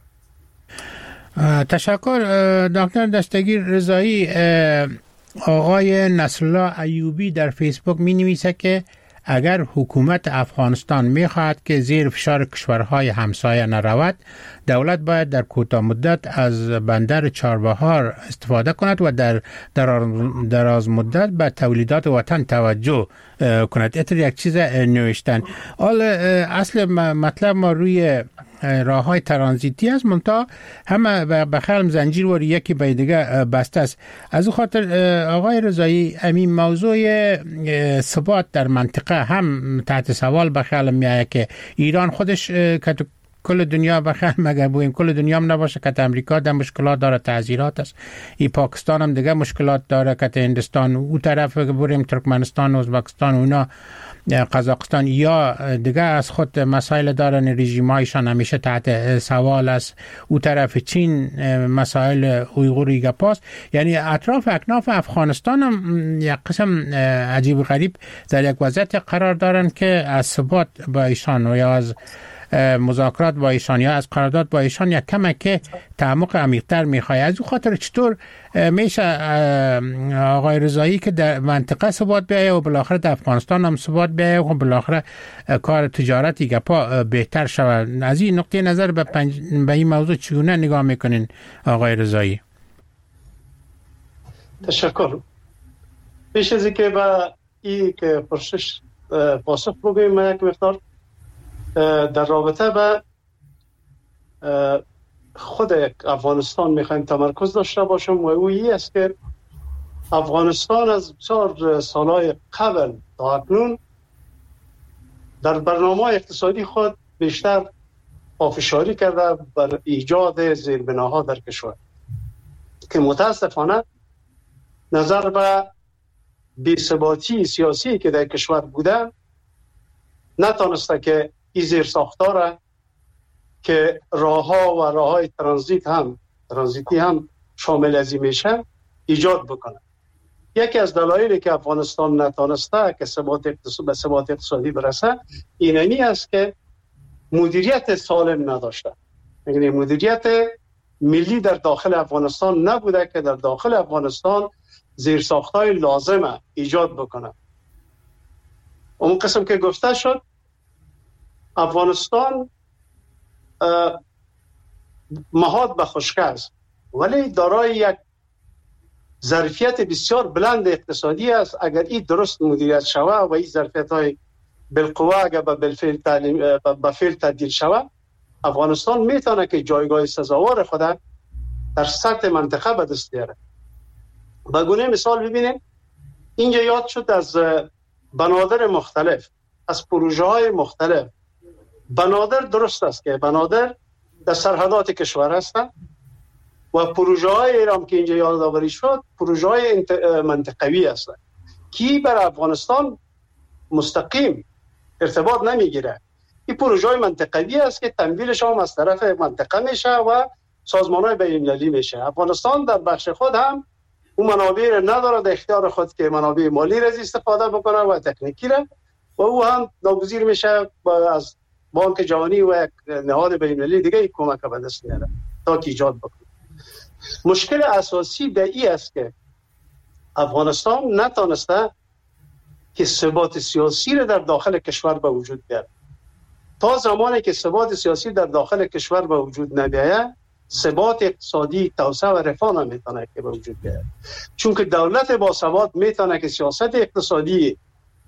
تشکر دکتر دستگیر رضایی. آقای نصرالله ایوبی در فیسبوک می نویسه که اگر حکومت افغانستان می خواهد که زیر فشار کشورهای همسایه نرود، دولت باید در کوتاه مدت از بندر چابهار استفاده کند و در دراز مدت به تولیدات وطن توجه کند. اتر یک چیز نوشتن. اصل مطلب ما روی راه های ترانزیتی است، منتها همه به خلم زنجیر و یکی به دیگه بسته است. از او خاطر آقای رضایی همین موضوع ثبات در منطقه هم تحت سوال به خلم میآید که ایران خودش که کل دنیا بخیر مگر بویم کل دنیا هم نباشه که امریکا در مشکلات داره، تعذیرات است، ای پاکستان هم دیگه مشکلات داره، که هندستان او طرف بریم ترکمنستان و ازبکستان و اونا قزاقستان یا دیگه از خود مسائل دارن، رژیمایشان همیشه تحت سوال است، او طرف چین مسائل اویغوری گپاست. یعنی اطراف اکناف افغانستان هم یک قسم عجیب غریب در یک وضعیت قرار دارن که از ثبات با ایشان و یا از مذاکرات با ایشان یا از قرارداد با ایشان یک کمک تعمق عمیق‌تر می‌خواد. از اون خاطر چطور میشه آقای رضایی که در منطقه ثبات بیاید و بالاخره در افغانستان هم ثبات بیاید و بالاخره کار تجارتی گپا بهتر شود؟ از این نقطه نظر به این موضوع چگونه نگاه میکنین آقای رضایی؟ تشکر. پیش از اینکه به این که پرسش پاسخ بگویم، من یک مقدار در رابطه به خود افغانستان میخوایم تمرکز داشته باشم و اویی است که افغانستان از بسیار سالهای قبل تا اکنون در برنامه اقتصادی خود بیشتر پافشاری کرده بر ایجاد زیربناها در کشور که متاسفانه نظر به بی‌ثباتی سیاسی که در کشور بوده نتانسته که این زیرساخت‌ها که راه‌ها و راه‌های ترانزیتی هم شامل از این میشه ایجاد بکنه. یکی از دلایلی که افغانستان نتانسته که به ثبات اقتصادی برسه اینمی است که مدیریت سالم نداشته. یعنی مدیریت ملی در داخل افغانستان نبوده که در داخل افغانستان زیرساخت‌های لازمه ایجاد بکنه. اون قسم که گفته شد، افغانستان مهاد به خشکی است ولی دارای یک ظرفیت بسیار بلند اقتصادی است. اگر این درست مدیریت شود و این ظرفیت‌های بالقوه اگر به فعل تبدیل شود، افغانستان میتونه که جایگاه سزاوار خود در سطح منطقه به دست بیاره. به گونه مثال ببینیم، اینجا یاد شد از بنادر مختلف، از پروژه‌های مختلف. بنادر درست است که بنادر در سرحدات کشور هستند و پروژه‌های ایران که اینجا یادآوری شد پروژه‌های منطقوی هستند که بر افغانستان مستقیم ارتباط نمیگیره. این پروژه‌های منطقوی است که تمویلش هم از طرف منطقه میشه و سازمان‌های بین‌المللی میشه. افغانستان در بخش خود هم اون منابع را نداره در اختیار خود که منابع مالی را استفاده بکنه و تکنیکی را، و او هم ناگزیر میشه از بانک جهانی و یک نهاد بین‌المللی دیگه کمک به دست میاره تا که ایجاد بکنه. مشکل اساسی به این است که افغانستان نتونسته که ثبات سیاسی را در داخل کشور به وجود بیاره. تا زمانی که ثبات سیاسی در داخل کشور به وجود نمیاد، ثبات اقتصادی، توسعه و رفاه نمیتونه که به وجود بیاد. چون که دولت با ثبات میتونه که سیاست اقتصادی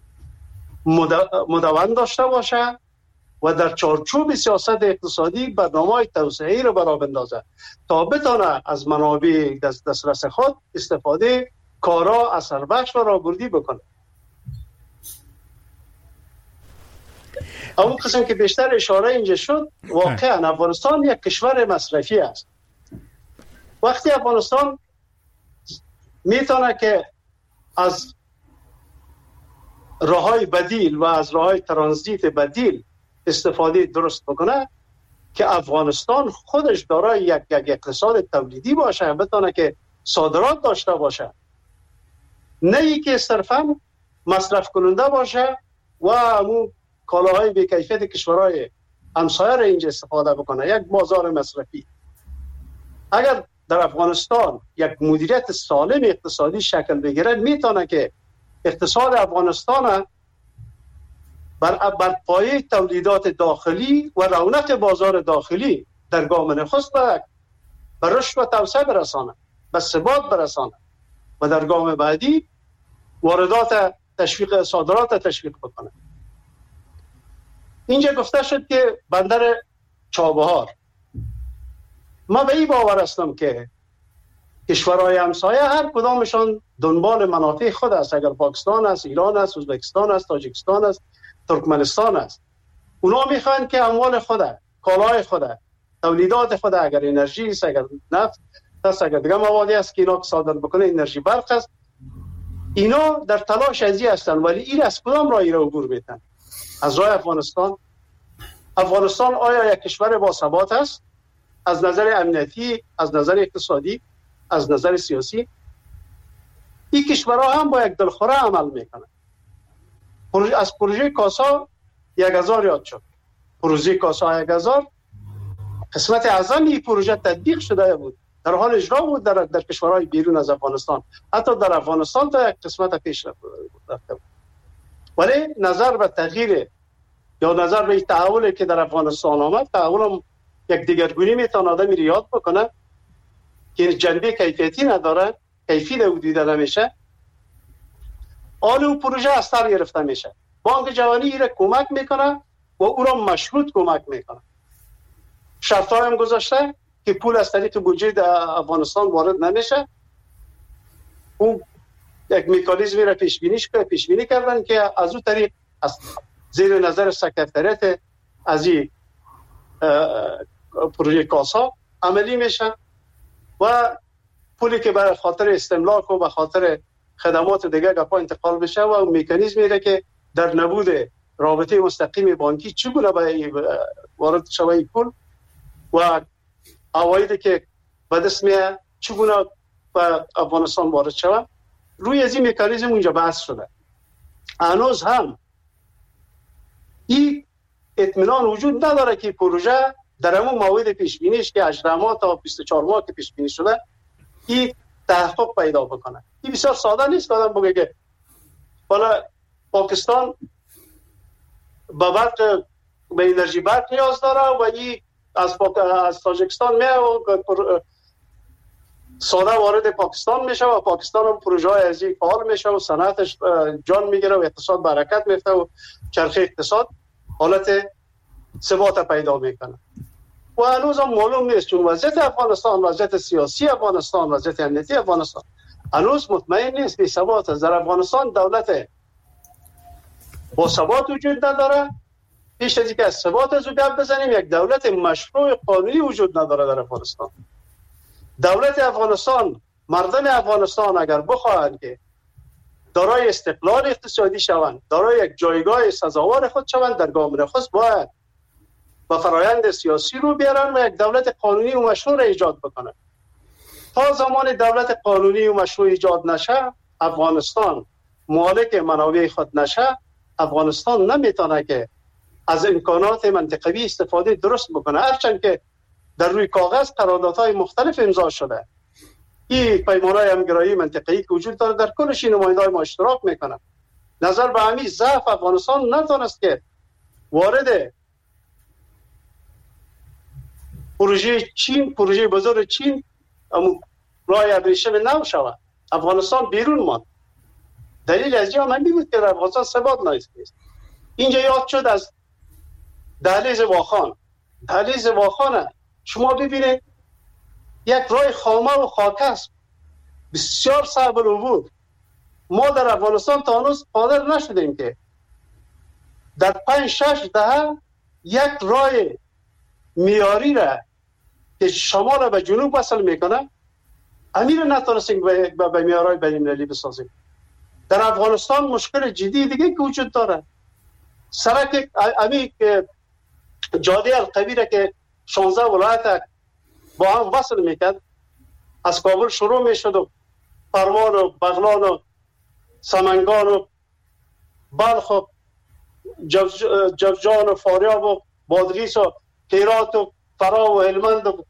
مدون داشته باشه و در چارچوب سیاست اقتصادی برنامه توسعه‌ای را برآورد بندازه تا بتونه از منابع دسترس خود استفاده کارا اثر بخش و راهبردی بکنه. اون قسم که بیشتر اشاره اینجا شد، واقعا افغانستان یک کشور مصرفی است. وقتی افغانستان میتونه که از راههای بدیل و از راههای ترانزیت بدیل استفاده درست بکنه که افغانستان خودش دارای یک اقتصاد تولیدی باشه، بتونه که صادرات داشته باشه، نه ای که صرفا مصرف کننده باشه و همون کالاهای بی‌کیفیت کشورهای همسایه را اینجا استفاده بکنه، یک بازار مصرفی. اگر در افغانستان یک مدیریت سالم اقتصادی شکل بگیره، میتونه که اقتصاد افغانستان بر پایه تولیدات داخلی و رونق بازار داخلی در گام نخست به رشد و توسعه برسانه، به ثبات برسانه و در گام بعدی واردات تشویق، صادرات تشویق بکنه. اینجا گفته شد که بندر چابهار، ما به این باور هستم که کشورهای همسایه هر کدامشان دنبال منافع خود است. اگر پاکستان است، ایران است، ازبکستان است، تاجیکستان است، ترکمنستان است، اونا میخوان که اموال خود، کالای خود، تولیدات خود، اگر انرژی است، اگر نفت است، اگر دیگه موادی است که اینا صادر بکنه، انرژی برق است، اینا در تلاش ازی هستند. ولی این از کدام راهی را عبور میتن؟ از راه افغانستان. افغانستان آیا یک کشور با ثبات است از نظر امنیتی، از نظر اقتصادی، از نظر سیاسی؟ این کشورها هم با یک دلخوره عمل میکنه. از پروژه کاسا 1000 یاد شد. پروژه کاسا 1000 قسمت اعظم این پروژه تطبیق شده بود، در حال اجرا بود در کشورهای بیرون از افغانستان، حتی در افغانستان تا یک قسمت پیش رفته بود. ولی نظر به تغییر یا نظر به این تحولی که در افغانستان آمد، تحول هم یک دیگرگونی میتونه آدمی رو یاد بکنه که جنبه کیفیتی نداره، کیفی رو دیده نمیشه، آن اون پروژه از سر گرفته میشه. بانک جهانی را کمک میکنه و او را مشروط کمک میکنه. شرط‌ها هم گذاشته که پول از طریق بودجه در افغانستان وارد نمیشه. اون یک مکانیزمی را پیش بینی کردن که از اون طریق از زیر نظر سکرتریت از این پروژه کاسا عملی میشن و پولی که برای خاطر استملاک و به خاطر خدمات دیگه گپا انتقال بشه و اون مکانیزمی را که در نبود رابطه مستقیم بانکی چگونه به وارد شوه پول و عوایدی که به دست میاد چگونه به افغانستان وارد شوه، روی از این مکانیزم اونجا بحث شده. هنوز هم این اطمینان وجود نداره که پروژه در همون موعد پیش بینیش که 18 ماه تا 24 ماه که پیش بینی شده این تحقق پیدا بکنه. این بسیار ساده نیست که آدم بگه که بالا پاکستان به انرژی برق نیاز داره و این از تاجیکستان میاد و ساده وارد پاکستان میشه و پاکستان هم پروژه های ازی فعال میشه و صنعتش جان میگیره و اقتصاد به حرکت میفته و چرخه اقتصاد حالت ثبات پیدا میکنه. و هنوز هم معلوم نیست، چون وضعیت افغانستان، وضعیت سیاسی افغانستان، وضعیت امنیتی افغانستان هنوز مطمئن نیست که ثبات از در افغانستان دولت با ثبات وجود نداره. پیش از اینکه از ثبات از گپ بزنیم، یک دولت مشروع قانونی وجود نداره در افغانستان. دولت افغانستان، مردم افغانستان اگر بخواهند که دارای استقلال اقتصادی شوند، دارای یک جایگاه سزاوار خود شوند، در گام نخست باید با فرایند سیاسی رو بیارن و یک دولت قانونی و مشروع را ایجاد بکنن. تا زمان دولت قانونی و مشروع ایجاد نشه، افغانستان مالک منابع خود نشه، افغانستان نمیتونه که از امکانات منطقوی استفاده درست بکنه. هرچند که در روی کاغذ قراردادهای مختلف امضا شده، این پیمانهای همگرایی منطقه‌ای که وجود داره در کلش این نماینده‌های ما اشتراک میکنن. نظر به همین ضعف افغانستان نتونست که وارد پروژه بزرگ چین راه ابریشم نو شود. افغانستان بیرون ماند. دلیل از جا من بود که افغانستان ثبات نیست. اینجا یاد شد از دهلیز واخان. دهلیز واخان شما ببینید یک راه خامه و خاک است، بسیار صعب العبور. ما در افغانستان تا هنوز قادر نشدیم که در 5-6 دهه یک راه میاری را که شمال به جنوب وصل میکنه امیر نتونستیم به میارای بین‌المللی بسازیم. در افغانستان مشکل جدی دیگه که وجود داره. سرک امی جاده القبیره که 16 ولایت با هم وصل میکرد، از کابل شروع میشد و پروان و بغلان و سمنگان و بلخ و جوزجان و فاریاب و بادغیس و هرات و فرا و هلمند و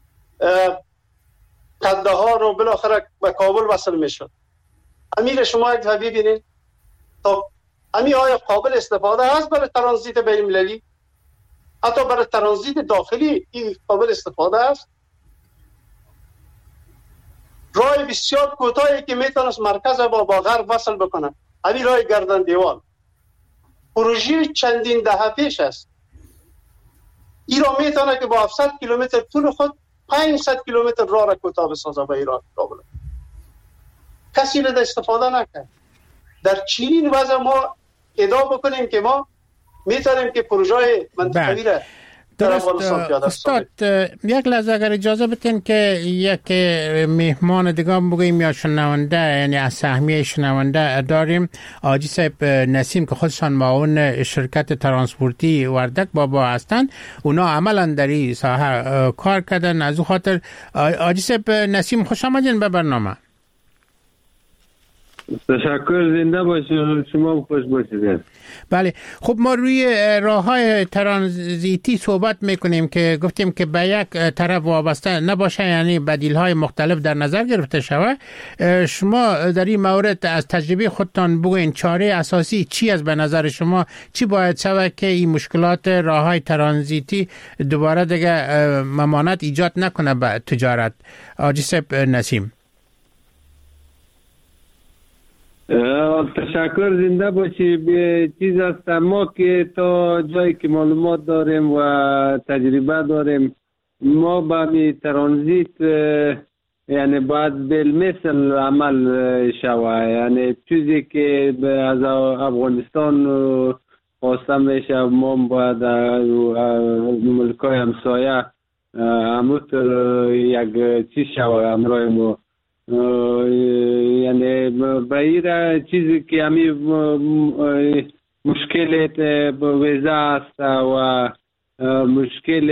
قندهار و بالاخره به کابل وصل میشد. امیر شما یک دفعه ببینید تا امی آیا قابل استفاده هست برای ترانزیت بین المللی؟ حتی برای ترانزیت داخلی این قابل استفاده است. راه بسیار کوتاهی که میتونست مرکز با غرب وصل بکنه، همین راه گردن دیوال پروژه چندین دهه پیش است. این را میتونه که با 700 کیلومتر طول خود 500 کیلومتر راه را کوتاه بسازه به ایران کابل. کسی را استفاده نکرد. در چنین وضع ما ادعا بکنیم که ما میتونیم که پروژه منطقوی را استاد یک لحظه اگر اجازه بتین که یک مهمان دیگه بگویم یا شنونده، یعنی از سهمیه شنونده داریم، آجی صاحب نسیم که خودشان معاون شرکت ترانسپورتی وردک بابا هستند. اونا عملا در این ساحه کار کردن. از او خاطر آجی صاحب نسیم خوش آمدین به برنامه. تشکر، زنده باشید، شما خوش باشید. بله خب ما روی راه‌های ترانزیتی صحبت میکنیم که گفتیم که به یک طرف وابسته نباشه، یعنی بدیل‌های مختلف در نظر گرفته شود. شما در این مورد از تجربه خودتان بگوین چاره اساسی چی است به نظر شما؟ چی باید شود که این مشکلات راه‌های ترانزیتی دوباره دیگه ممانعت ایجاد نکنه به تجارت؟ آجی صاحب نسیم. تشکر، زنده باشی. چیز است ما که تا جایی که معلومات داریم و تجربه داریم، ما با ترانزیت یعنی باید بالمثل عمل شود. یعنی چیزی که از افغانستان خواسته میشه ما باید ملکای همسایه همونطور یک چیز شود همراه ما. یعنی باید چیزی که همی مشکلت ویزا است و مشکل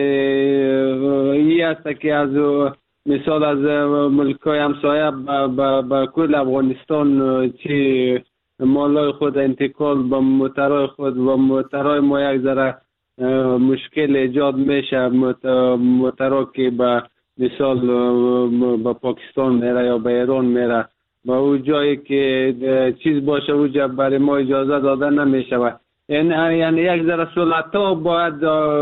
ای است که از مثال از ملکای همسایه با کل افغانستان چی مالای خود انتقال به موترهای خود و موترهای ما یک ذره مشکل ایجاد میشه. موترها که به مثال با پاکستان میره یا به ایران میره، با اون جایی که چیز باشه اونجا برای ما اجازه داده نمیشه. یعنی یک ذره سلطه باید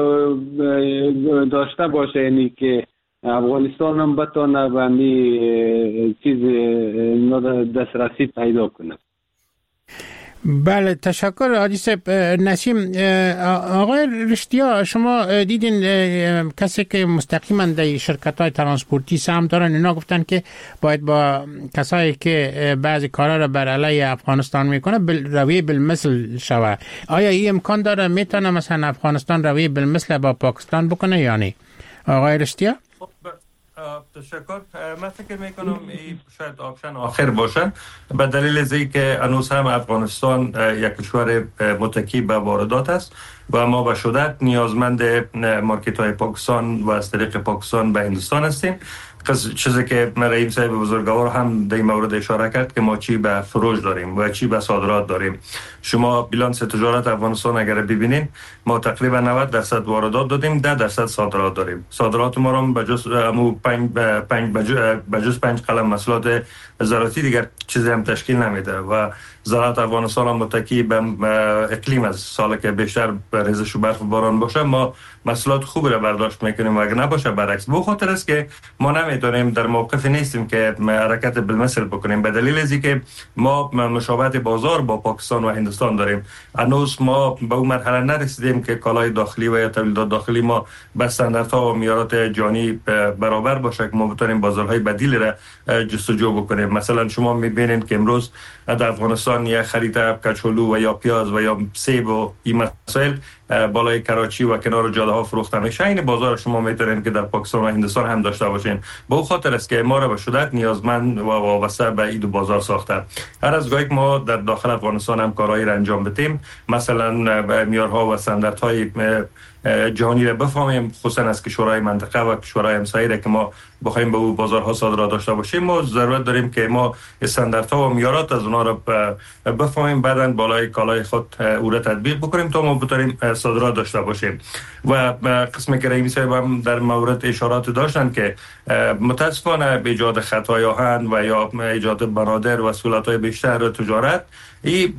داشته باشه، یعنی که افغانستان هم بتونه به همین چیز دسترسی پیدا کنه. بله تشکر آجی صاحب نسیم. آقای رشتیا، شما دیدین کسی که مستقیما در شرکت های ترانسپورتی سهم دارن، اینا گفتن که باید با کسایی که بعضی کارا را بر علیه افغانستان میکنه رویه بالمثل شود. آیا این امکان داره میتونه مثلا افغانستان رویه بالمثل با پاکستان بکنه یا نه؟ آقای رشتیا؟ تشکر. من فکر میکنم این شاید آپشن آخر باشه، به دلیل از اینکه هنوز هم افغانستان یک کشور متکی به واردات است و ما به شدت نیازمند مارکت های پاکستان و از طریق پاکستان به هندوستان هستیم چیزی که رئیس صاحب بزرگوار هم در این مورد اشاره کرد که ما چی به فروش داریم و چی به صادرات داریم. شما بیلانس تجارت افغانستان اگر ببینین ما تقریبا 90% واردات دادیم، 10% صادرات داریم. صادرات ما رو بجز 5 قلم محصولات زراعتی دیگر چیزی هم تشکیل نمیده و زراعت افغانستان هم متکی به اقلیم از سال که بیشتر ریزش و برف و باران باشه ما محصولات خوبی را برداشت میکنیم و اگر نباشه برعکس. به خاطر است که ما نمیتونیم در موقف نیستیم که حرکت بالمثل بکنیم به دلیل از اینکه ما مشابهت بازار با پاکستان و هندوستان داریم. هنوز ما به اون مرحله نرسیدیم که کالای داخلی و یا تولیدات داخلی ما به استانداردها و معیارات جهانی برابر باشه که ما بتونیم بازارهای بدیل را جستجو بکنیم. مثلا شما میبینید که امروز در افغانستان یا خرید کچالو و یا پیاز و یا سیب و این مسائل بالای کراچی و کنار جاده ها فروخته میشه. این بازار شما میتونید که در پاکستان و هندوستان هم داشته باشین. به اون خاطر است که ما را به شدت نیازمند و وابسته به این دو بازار ساخته. هر از گاهی ما در داخل افغانستان هم کارهایی را انجام بدیم، مثلا معیارها و استانداردهای جهانی را بفهمیم، خصوصا از کشورهای منطقه و کشورهای همسایه که ما بخوایم به اون بازارها صادرات داشته باشیم، ما ضرورت داریم که ما استانداردها و معیارات از اونها را بفهمیم، بعداً بالای کالای خود او را تطبیق بکنیم تا ما بتونیم صادرات داشته باشیم. و قسمی که رئیس صاحب هم در مورد اشارات داشتن که متاسفانه به ایجاد خطای آهن و یا ایجاد بنادر و سهولت‌های بیشتر تجارت این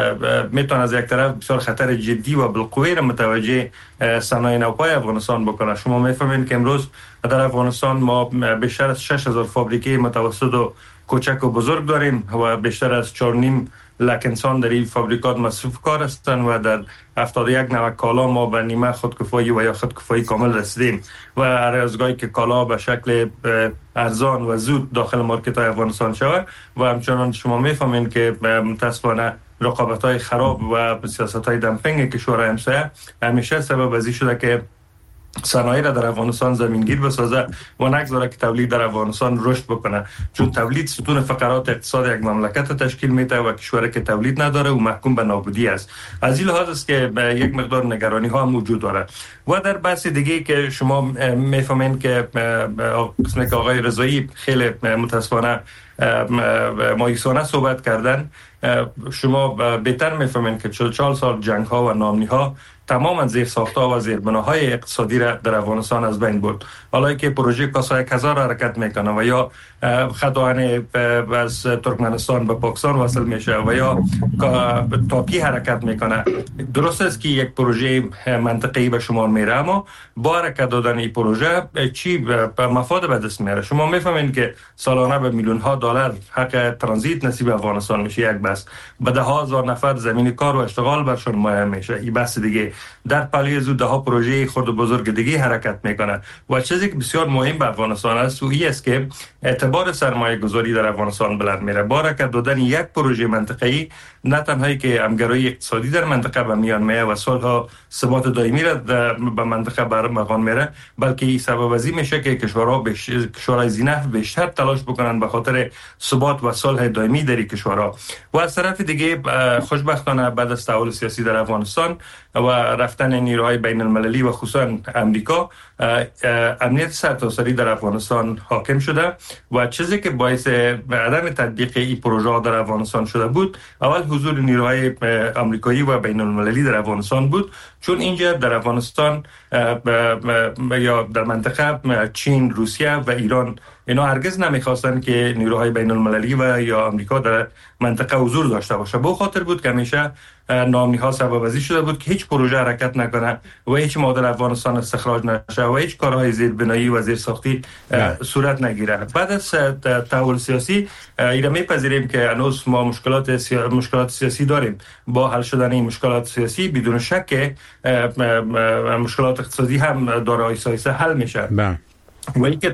میتونه از یک طرف بسیار خطر جدی و بالقوه را متوجه صنایع نوپای افغانستان بکنه. شما میفهمید که امروز در افغانستان ما بیشتر از 6000 فابریکه متوسط و کوچک و بزرگ داریم و بیشتر از 4.5 لک انسان در این فابریکات مصروف کار هستند و در 71 نوع کالا ما به نیمه خودکفایی و یا خودکفایی کامل رسیدیم و هر از گاهی که کالا به شکل ارزان و زود داخل مارکت های افغانستان شود و همچنان شما میفهمین که متاسفانه رقابت‌های خراب و سیاست‌های دمپینگ کشورهای همسایه همیشه سبب از این شده که صنایع را در افغانستان زمینگیر بسازه و نگذاره که تولید در افغانستان رشد بکنه، چون تولید ستون فقرات اقتصاد یک مملکت تشکیل میده و کشوری که تولید نداره و محکوم به نابودی است. از این لحاظ است که یک مقدار نگرانی ها موجود داره. و در بحث دیگه که شما میفهمین که قسمت آقای رضایی خیلی متاسفانه مایوسانه صحبت کردن، شما بهتر میفهمین که 44 سال جنگ ها و نامنی ها تماما زیر ساخت‌ها و زیر بناهای اقتصادی را در افغانستان از بین برد. حالا که پروژه کاسای کزار حرکت میکنه و یا خط آهن از ترکمنستان به پاکستان وصل میشه و یا تاپی حرکت میکنه، درست است که یک پروژه منطقه‌ای به شمار میره، اما با حرکت دادن این پروژه چی به مفاد به دست میاره؟ شما میفهمین که سالانه به میلیون ها دلار حق ترانزیت نصیب افغانستان میشه، یک بس به ده ها هزار نفر زمین کار و اشتغال برشون مهم میشه. این بس دیگه در پلی زود ده ها پروژه خرد و بزرگ دیگه حرکت میکنه و چیزی که بسیار مهم به افغانستان است و این است که اعتبار سرمایه گذاری در افغانستان بلند میره. با حرکت دادن یک پروژه منطقه‌ای نه تنهایی که همگرایی اقتصادی در منطقه به میان میاد و صلح ثبات دائمی را به منطقه برمغان میره، بلکه این سبب از این میشه که کشورهای زینف بیشتر تلاش بکنن به خاطر ثبات و صلح دائمی در این کشورها. و از طرف دیگه خوشبختانه بعد از تحول سیاسی در افغانستان و رفتن نیروهای بین المللی و خصوصا امریکا، امنیت سرتاسری در افغانستان حاکم شده و چیزی که باعث عدم تطبیق این پروژه در افغانستان شده بود، اول حضور نیروهای آمریکایی و بین المللی در افغانستان بود، چون اینجا در افغانستان یا در منطقه چین، روسیه و ایران اینا هرگز نمیخواستن که نیروهای بین المللی و یا آمریکا در منطقه حضور داشته باشه. به خاطر بود که همیشه نامنی ها سبب ازی شده بود که هیچ پروژه حرکت نکنه و هیچ مادر افغانستان استخراج نشه و هیچ کارهای زیربنایی و زیرساختی صورت نگیره. بعد از تحول سیاسی اینا میپذیریم که هنوز ما مشکلات سیاسی داریم. با حل شدن این مشکلات سیاسی بدون شک مشکلات اقتصادی هم داره آیسته حل میشه. و اینکه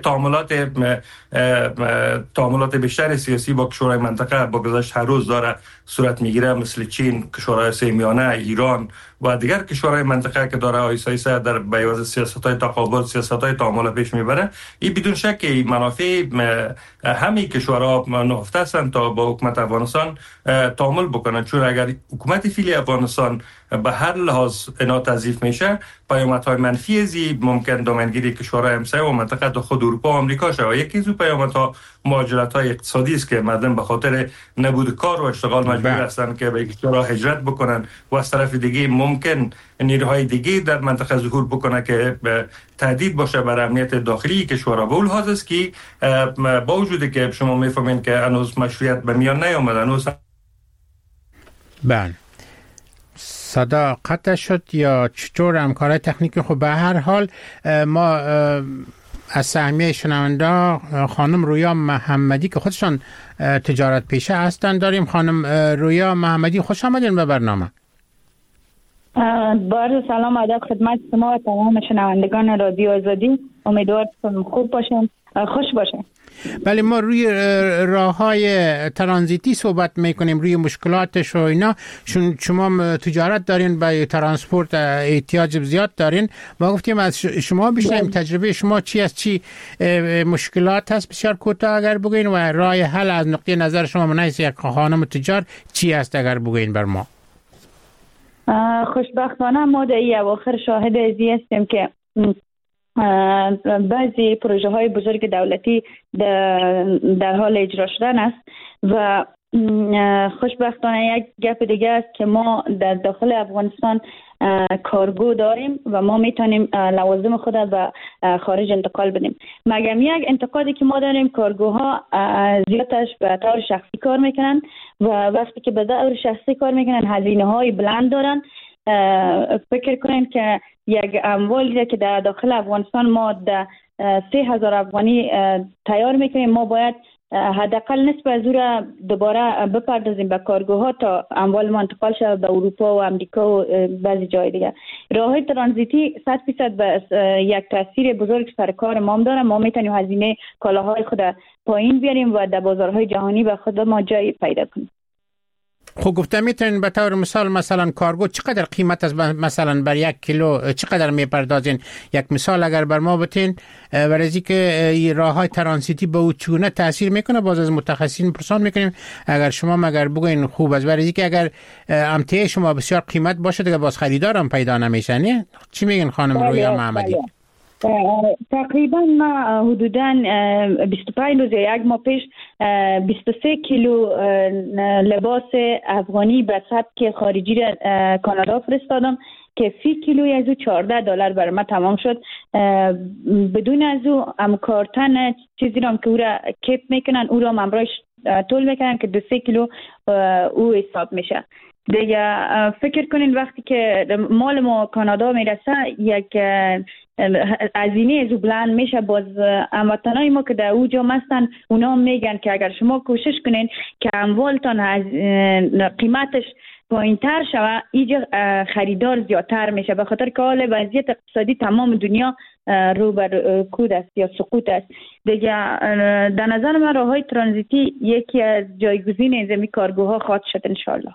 تعاملات بیشتر سیاسی با کشورهای منطقه با گذشت هر روز داره صورت میگیره، مثل چین، کشورهای آسیای میانه، ایران و دیگر کشورهای منطقه که داره آیسایسه در بیواز سیاست‌های تقابل، سیاست‌های تعامل پیش میبره، این بدون شک این منافع همه کشورها نهفته هستند تا با حکومت افغانستان تعامل بکنن، چون اگر حکومت فعلی افغانستان به هر لحاظ اینا تضعیف میشه، پیامدهای منفی ازی ممکن دامنگیری کشورهای همسایه و منطقه در خود اروپا و آمریکا شود. یکی از پیامدها مهاجرت‌های اقتصادی است که مردم به خاطر نبود کار و اشتغال مجبور هستند که به کشورها هجرت بکنن و از طرف دیگه ممکن نیروهای دیگه در منطقه ظهور بکنه که تهدید باشه بر امنیت داخلی کشورها. به اون لحاظ است که با وجودی که شما میفهمین که هنوز مشروعیت به میان نیامد، هنوز بله صدا قطع شد یا چطور همکارای تکنیکی. خب به هر حال ما از سهمیه شنونده خانم رویا محمدی که خودشان تجارت پیشه هستند داریم. خانم رویا محمدی خوش آمدین به برنامه. بار سلام ادب خدمت شما و تمام شنوندگان رادیو آزادی. امیدوارم خوب باشین، خوش باشین. بله ما روی راه‌های ترانزیتی صحبت میکنیم، روی مشکلاتش و اینا. شما تجارت دارین، به ترانسپورت احتیاج زیاد دارین. ما گفتیم از شما بشنویم تجربه شما چی از چی مشکلات هست. بسیار کوتاه اگر بگین و راه حل از نقطه نظر شما من یک خانم تجار چی است اگر بگین بر ما. خوشبختانه ما در این اواخر شاهد ازی هستیم که بعضی پروژه های بزرگ دولتی در حال اجرا شدن است و خوشبختانه یک گپ دیگه است که ما در داخل افغانستان کارگو داریم و ما میتونیم لوازم خود به خارج انتقال بدیم. مگر یک انتقادی که ما داریم، کارگوها زیادش به طور شخصی کار میکنن و وقتی که به طور شخصی کار میکنن هزینه های بلند دارن. فکر کنین که یک اموالی که در داخل افغانستان ما در 3000 افغانی تیار میکنیم، ما باید حداقل نصف از او را دوباره بپردازیم به کارگوها تا اموال ما انتقال شود به اروپا و امریکا و بعضی جای دیگه. راههای ترانزیتی 100% به یک تاثیر بزرگ سر کار ما داره. ما میتونیم هزینه کالاهای خود پایین بیاریم و در بازارهای جهانی به خود ما جای پیدا کنیم. خب گفتم میتونین به طور مثلا کارگو چقدر قیمت از مثلا بر یک کیلو چقدر میپردازین؟ یک مثال اگر بر ما بتین ورزی که راههای ترانزیتی به او چگونه تاثیر میکنه باز از متخصصین پرسان میکنیم. اگر شما مگر بگین خوب از ورزی که اگر امتیاز شما بسیار قیمت باشه دیگه باز خریدارم پیدا نمیشه، نه؟ چی میگین خانم رویا محمدی؟ تقریبا ما حدوداً 25 روز یا یک ماه پیش 23 کیلو لباس افغانی به سبک خارجی را کانادا فرستادم که 30 کیلوی از او $14 برای ما تمام شد. بدون از او کارتن چیزی را که او را کیپ میکنن او را ممرایش طول میکنن که 2-3 کیلو او حساب میشه. دیگه فکر کنین وقتی که مال ما کانادا میرسه یک هزینه از بلند میشه. باز هموطنای ما که در اوجا هستن اونا میگن که اگر شما کوشش کنین که اموالتان قیمتش پایین‌تر شوه اینجا خریدار زیادتر میشه، به خاطر که حال وضعیت اقتصادی تمام دنیا رو بر کود است یا سقوط است. دیگه در نظر من راههای ترانزیتی یکی از جایگزین زمین کارگوها خواهد شد انشالله.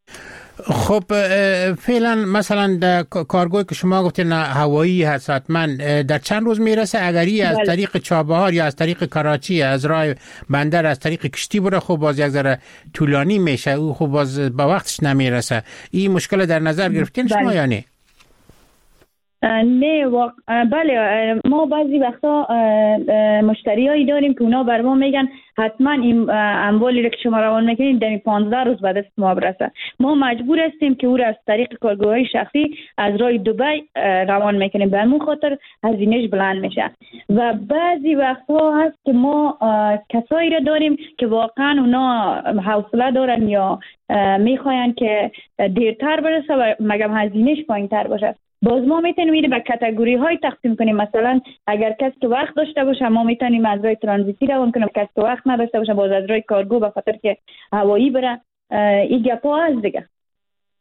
خب فعلا مثلا در کارگوی که شما گفتین هوایی هست حتما در چند روز میرسه؟ اگری از طریق چابهار یا از طریق کراچی از راه بندر از طریق کشتی بره خب باز یک ذره طولانی میشه، او خب باز با وقتش نمیرسه. این مشکل در نظر گرفتین شما یا نه؟ نه بله ما بعضی وقتا مشتریایی داریم که اونا بر ما میگن حتما این اموالی رو که شما روان میکنین در 15 روز بعد از ما برسه. ما مجبور هستیم که او را از طریق کارگوهای شخصی از راه دبی روان میکنیم، به همون خاطر هزینهش بلند میشه. و بعضی وقتا هست که ما کسایی را داریم که واقعا اونا حوصله دارن یا میخواین که دیرتر برسه و مگم هزینهش پایینتر باشه. باز ما میتونیم اینو به کاتگوری های تقسیم کنیم. مثلا اگر کسی که وقت داشته باشه ما میتونیم از راه ترانزیتی روان کنیم، کسی که وقت نداشته باشه باز از راه کارگو به خاطر که هوایی بره. این گپا هست دیگه.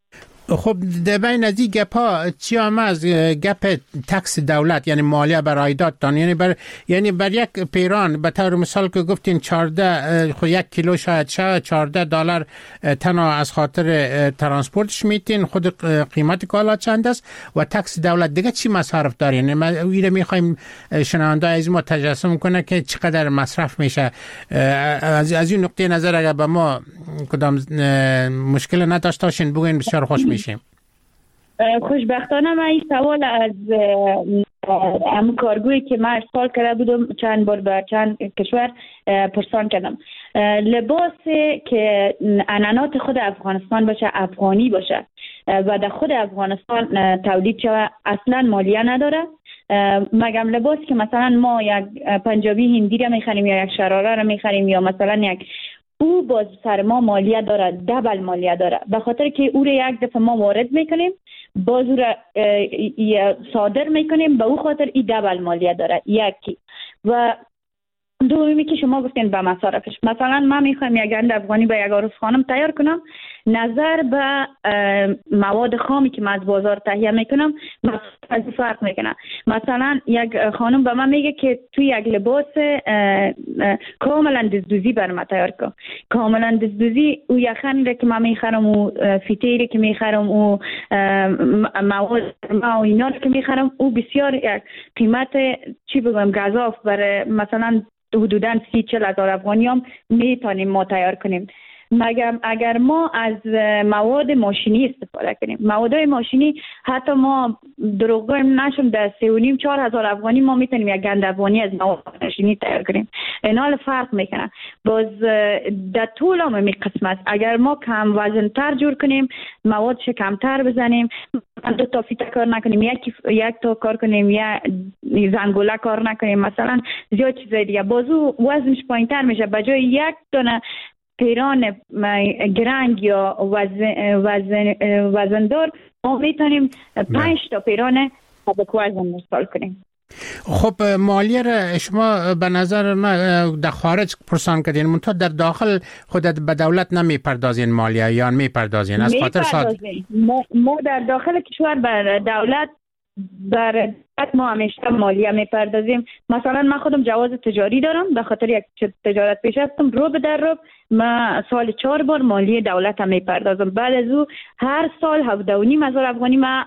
خب در بین از این گپا چی هم از گپ تکس دولت یعنی مالیه بر عایداتتان یعنی بر یک پیران به طور مثال که گفتین 14 خود یک کیلو شاید $14 تنها از خاطر ترانسپورتش میتین خود قیمت کالا چند است و تکس دولت دیگه چی مصرف دارین ما اینو میخوایم شنونده از ما تجسم کنه که چقدر مصرف میشه از این نقطه نظر اگر به ما کدام مشکل نداشته باشین بگوین بسیار خوش میشیم. خوشبختانه من این سوال از هم کارگویی که من ارسال کرده بودم چند بار به چند کشور پرسان کردم. لباس که عنعنات خود افغانستان باشه افغانی باشه و در خود افغانستان تولید شود اصلا مالیه نداره مگم لباس که مثلا ما یک پنجابی هندی را میخریم یا یک شراره را میخریم یا مثلا یک او باز سر ما مالیه داره دبل مالیه داره به خاطر که او را یک دفعه ما وارد میکنیم باز او را صادر میکنیم به او خاطر ای دبل مالیه داره یکی و دومی که شما گفتین به مصارفش مثلا من میخوایم یک گند افغانی به یک عروس خانم تیار کنم نظر به مواد خامی که من از بازار تهیه میکنم از فرق میکنه مثلا یک خانم به من میگه که توی یک لباس کاملا دزدوزی بر من تیار کن کاملا دزدوزی او یخن که من میخرم و فیتیری که میخرم و مواد ما و اینا که میخرم او بسیار یک قیمت چی بگم گزاف بر مثلا حدوداً 30-40 هزار افغانی هم میتونیم ما تیار کنیم مگم اگر ما از مواد ماشینی استفاده کنیم موادهای ماشینی حتی ما دروغ نشون در 3.5-4 هزار افغانی ما میتونیم یک گند افغانی از مواد ماشینی تیار کنیم اینا فرق میکنه باز در طول هم قسمت اگر ما کم وزن تر جور کنیم موادش کمتر بزنیم 2 تا فیته کار نکنیم یک تا کار کنیم یا زنگوله کار نکنیم مثلا زیاد چیزای دیگه بازو وزنش پایینتر میشه بجای یک دونه پیران گرنگ یا وزندار ما میتونیم 5 تا پیران سبک وزن مستال کنیم. خب مالیه را شما به نظر در خارج پرسان کردین منتها در داخل خودت به دولت نمیپردازین مالیه یا میپردازین از خاطر ما در داخل کشور بر دولت ما همیشه مالیه میپردازیم مثلا من خودم جواز تجاری دارم به خاطر یک تجارت پیش هستم رو به در رو من سال 4 بار مالیه دولت هم میپردازم بعد از او هر سال 17.5 هزار افغانی من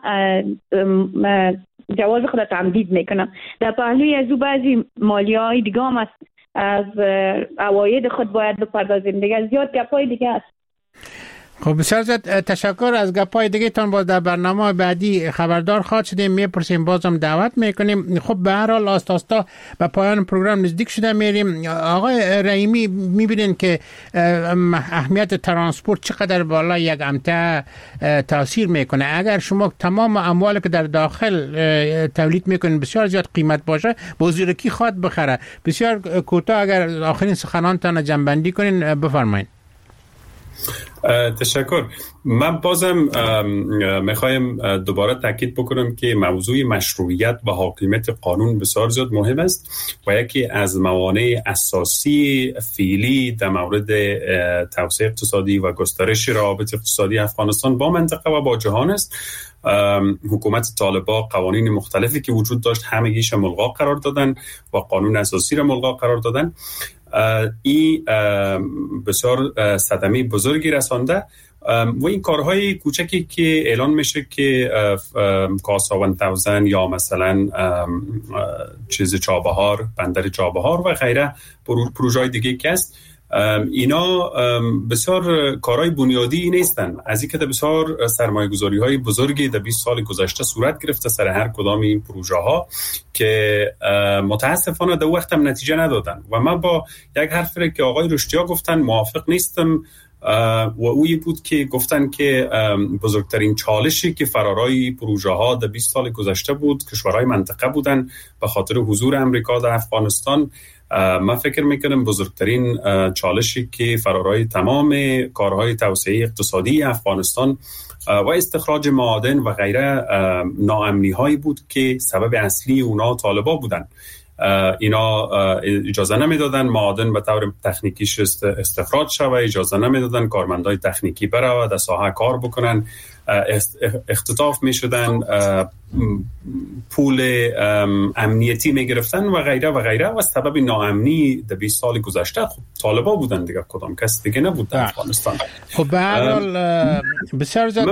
جواز خود تمدید میکنم در پهلوی از او بعضی مالیه های دیگه هم از عواید خود باید بپردازیم دیگه زیاد گپای دیگه است. خب بسیار زیاد تشکر از گپای دیگه تان باز در برنامه بعدی خبردار خواهد شدیم میپرسیم بازم دعوت میکنیم. خب به هر حال آستا به پایان پروگرام نزدیک شده میریم. آقای رحیمی میبینین که اهمیت ترانسپورت چقدر بالا یک امته تاثیر میکنه اگر شما تمام اموالی که در داخل تولید میکنین بسیار زیاد قیمت باشه بازیرکی خواد بخره. بسیار کوتاه اگر آخرین سخنانتان جنبندی کنین بفرمایید. تشکر. من بازم میخوایم دوباره تاکید بکنم که موضوع مشروعیت و حاکمیت قانون بسیار زیاد مهم است و یکی از موانع اساسی فعلی در مورد توسعه اقتصادی و گسترش روابط اقتصادی افغانستان با منطقه و با جهان است. حکومت طالبان قوانین مختلفی که وجود داشت همگیش ملغا قرار دادن و قانون اساسی را ملغا قرار دادن. این بسیار صدمه بزرگی رسانده و این کارهای کوچکی که اعلان میشه که کاسا 1000 یا مثلا چیز چابهار بندر چابهار و غیره پروژه‌های دیگه که است اینا بسیار کارهای بنیادی نیستن از اینکه بسیار سرمایه‌گذاری‌های بزرگی در 20 سال گذشته صورت گرفته سر هر کدام این پروژه‌ها که متاسفانه در وقت هم نتیجه ندادن و من با یک حرفی که آقای رشدیا گفتن موافق نیستم و اوی بود که گفتن که بزرگترین چالشی که فرارای پروژه‌ها در 20 سال گذشته بود کشورهای منطقه بودن به خاطر حضور امریکا در افغانستان. من فکر میکنم بزرگترین چالشی که فرارای تمام کارهای توسعه اقتصادی افغانستان و استخراج معادن و غیره ناامنی هایی بود که سبب اصلی اونا طالبان بودن. اینا اجازه نمیدادن معادن به طور تکنیکیش استخراج شوه، اجازه نمیدادن کارمندای تکنیکی برای در ساحه کار بکنن اختطاف می شدن، پول امنیتی می گرفتن و غیره و غیره و سبب ناامنی در 20 سال گذشته خب طالبا بودن دیگه، کدام کس دیگه نبود در افغانستان. خب به هر حال بسیار زیاد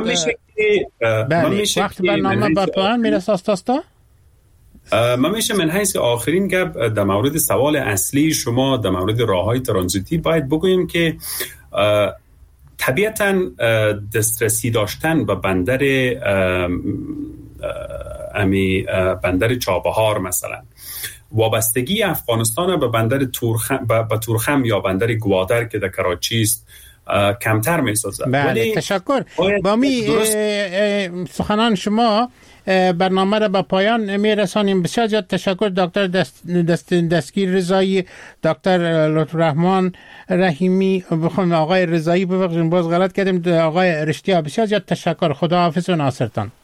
وقت برنامه به پایان میرسه استاد. من میشه من حیث آخرین گپ در مورد سوال اصلی شما در مورد راههای ترانزیتی باید بگویم که طبیعتاً دسترسی داشتن به بندر چابهار مثلا وابستگی افغانستان به بندر تورخم یا بندر گوادر که در کراچی است کمتر می‌سازد. بله تشکر. با سخنان شما برنامه را به پایان میرسانیم. بسیار زیاد تشکر دکتر دستگیر رضایی، دکتر لطف‌الرحمن رحیمی، آقای رضایی، ببخشید باز غلط کردیم، آقای رشتیا. بسیار زیاد تشکر. خداحافظ و ناصرتان.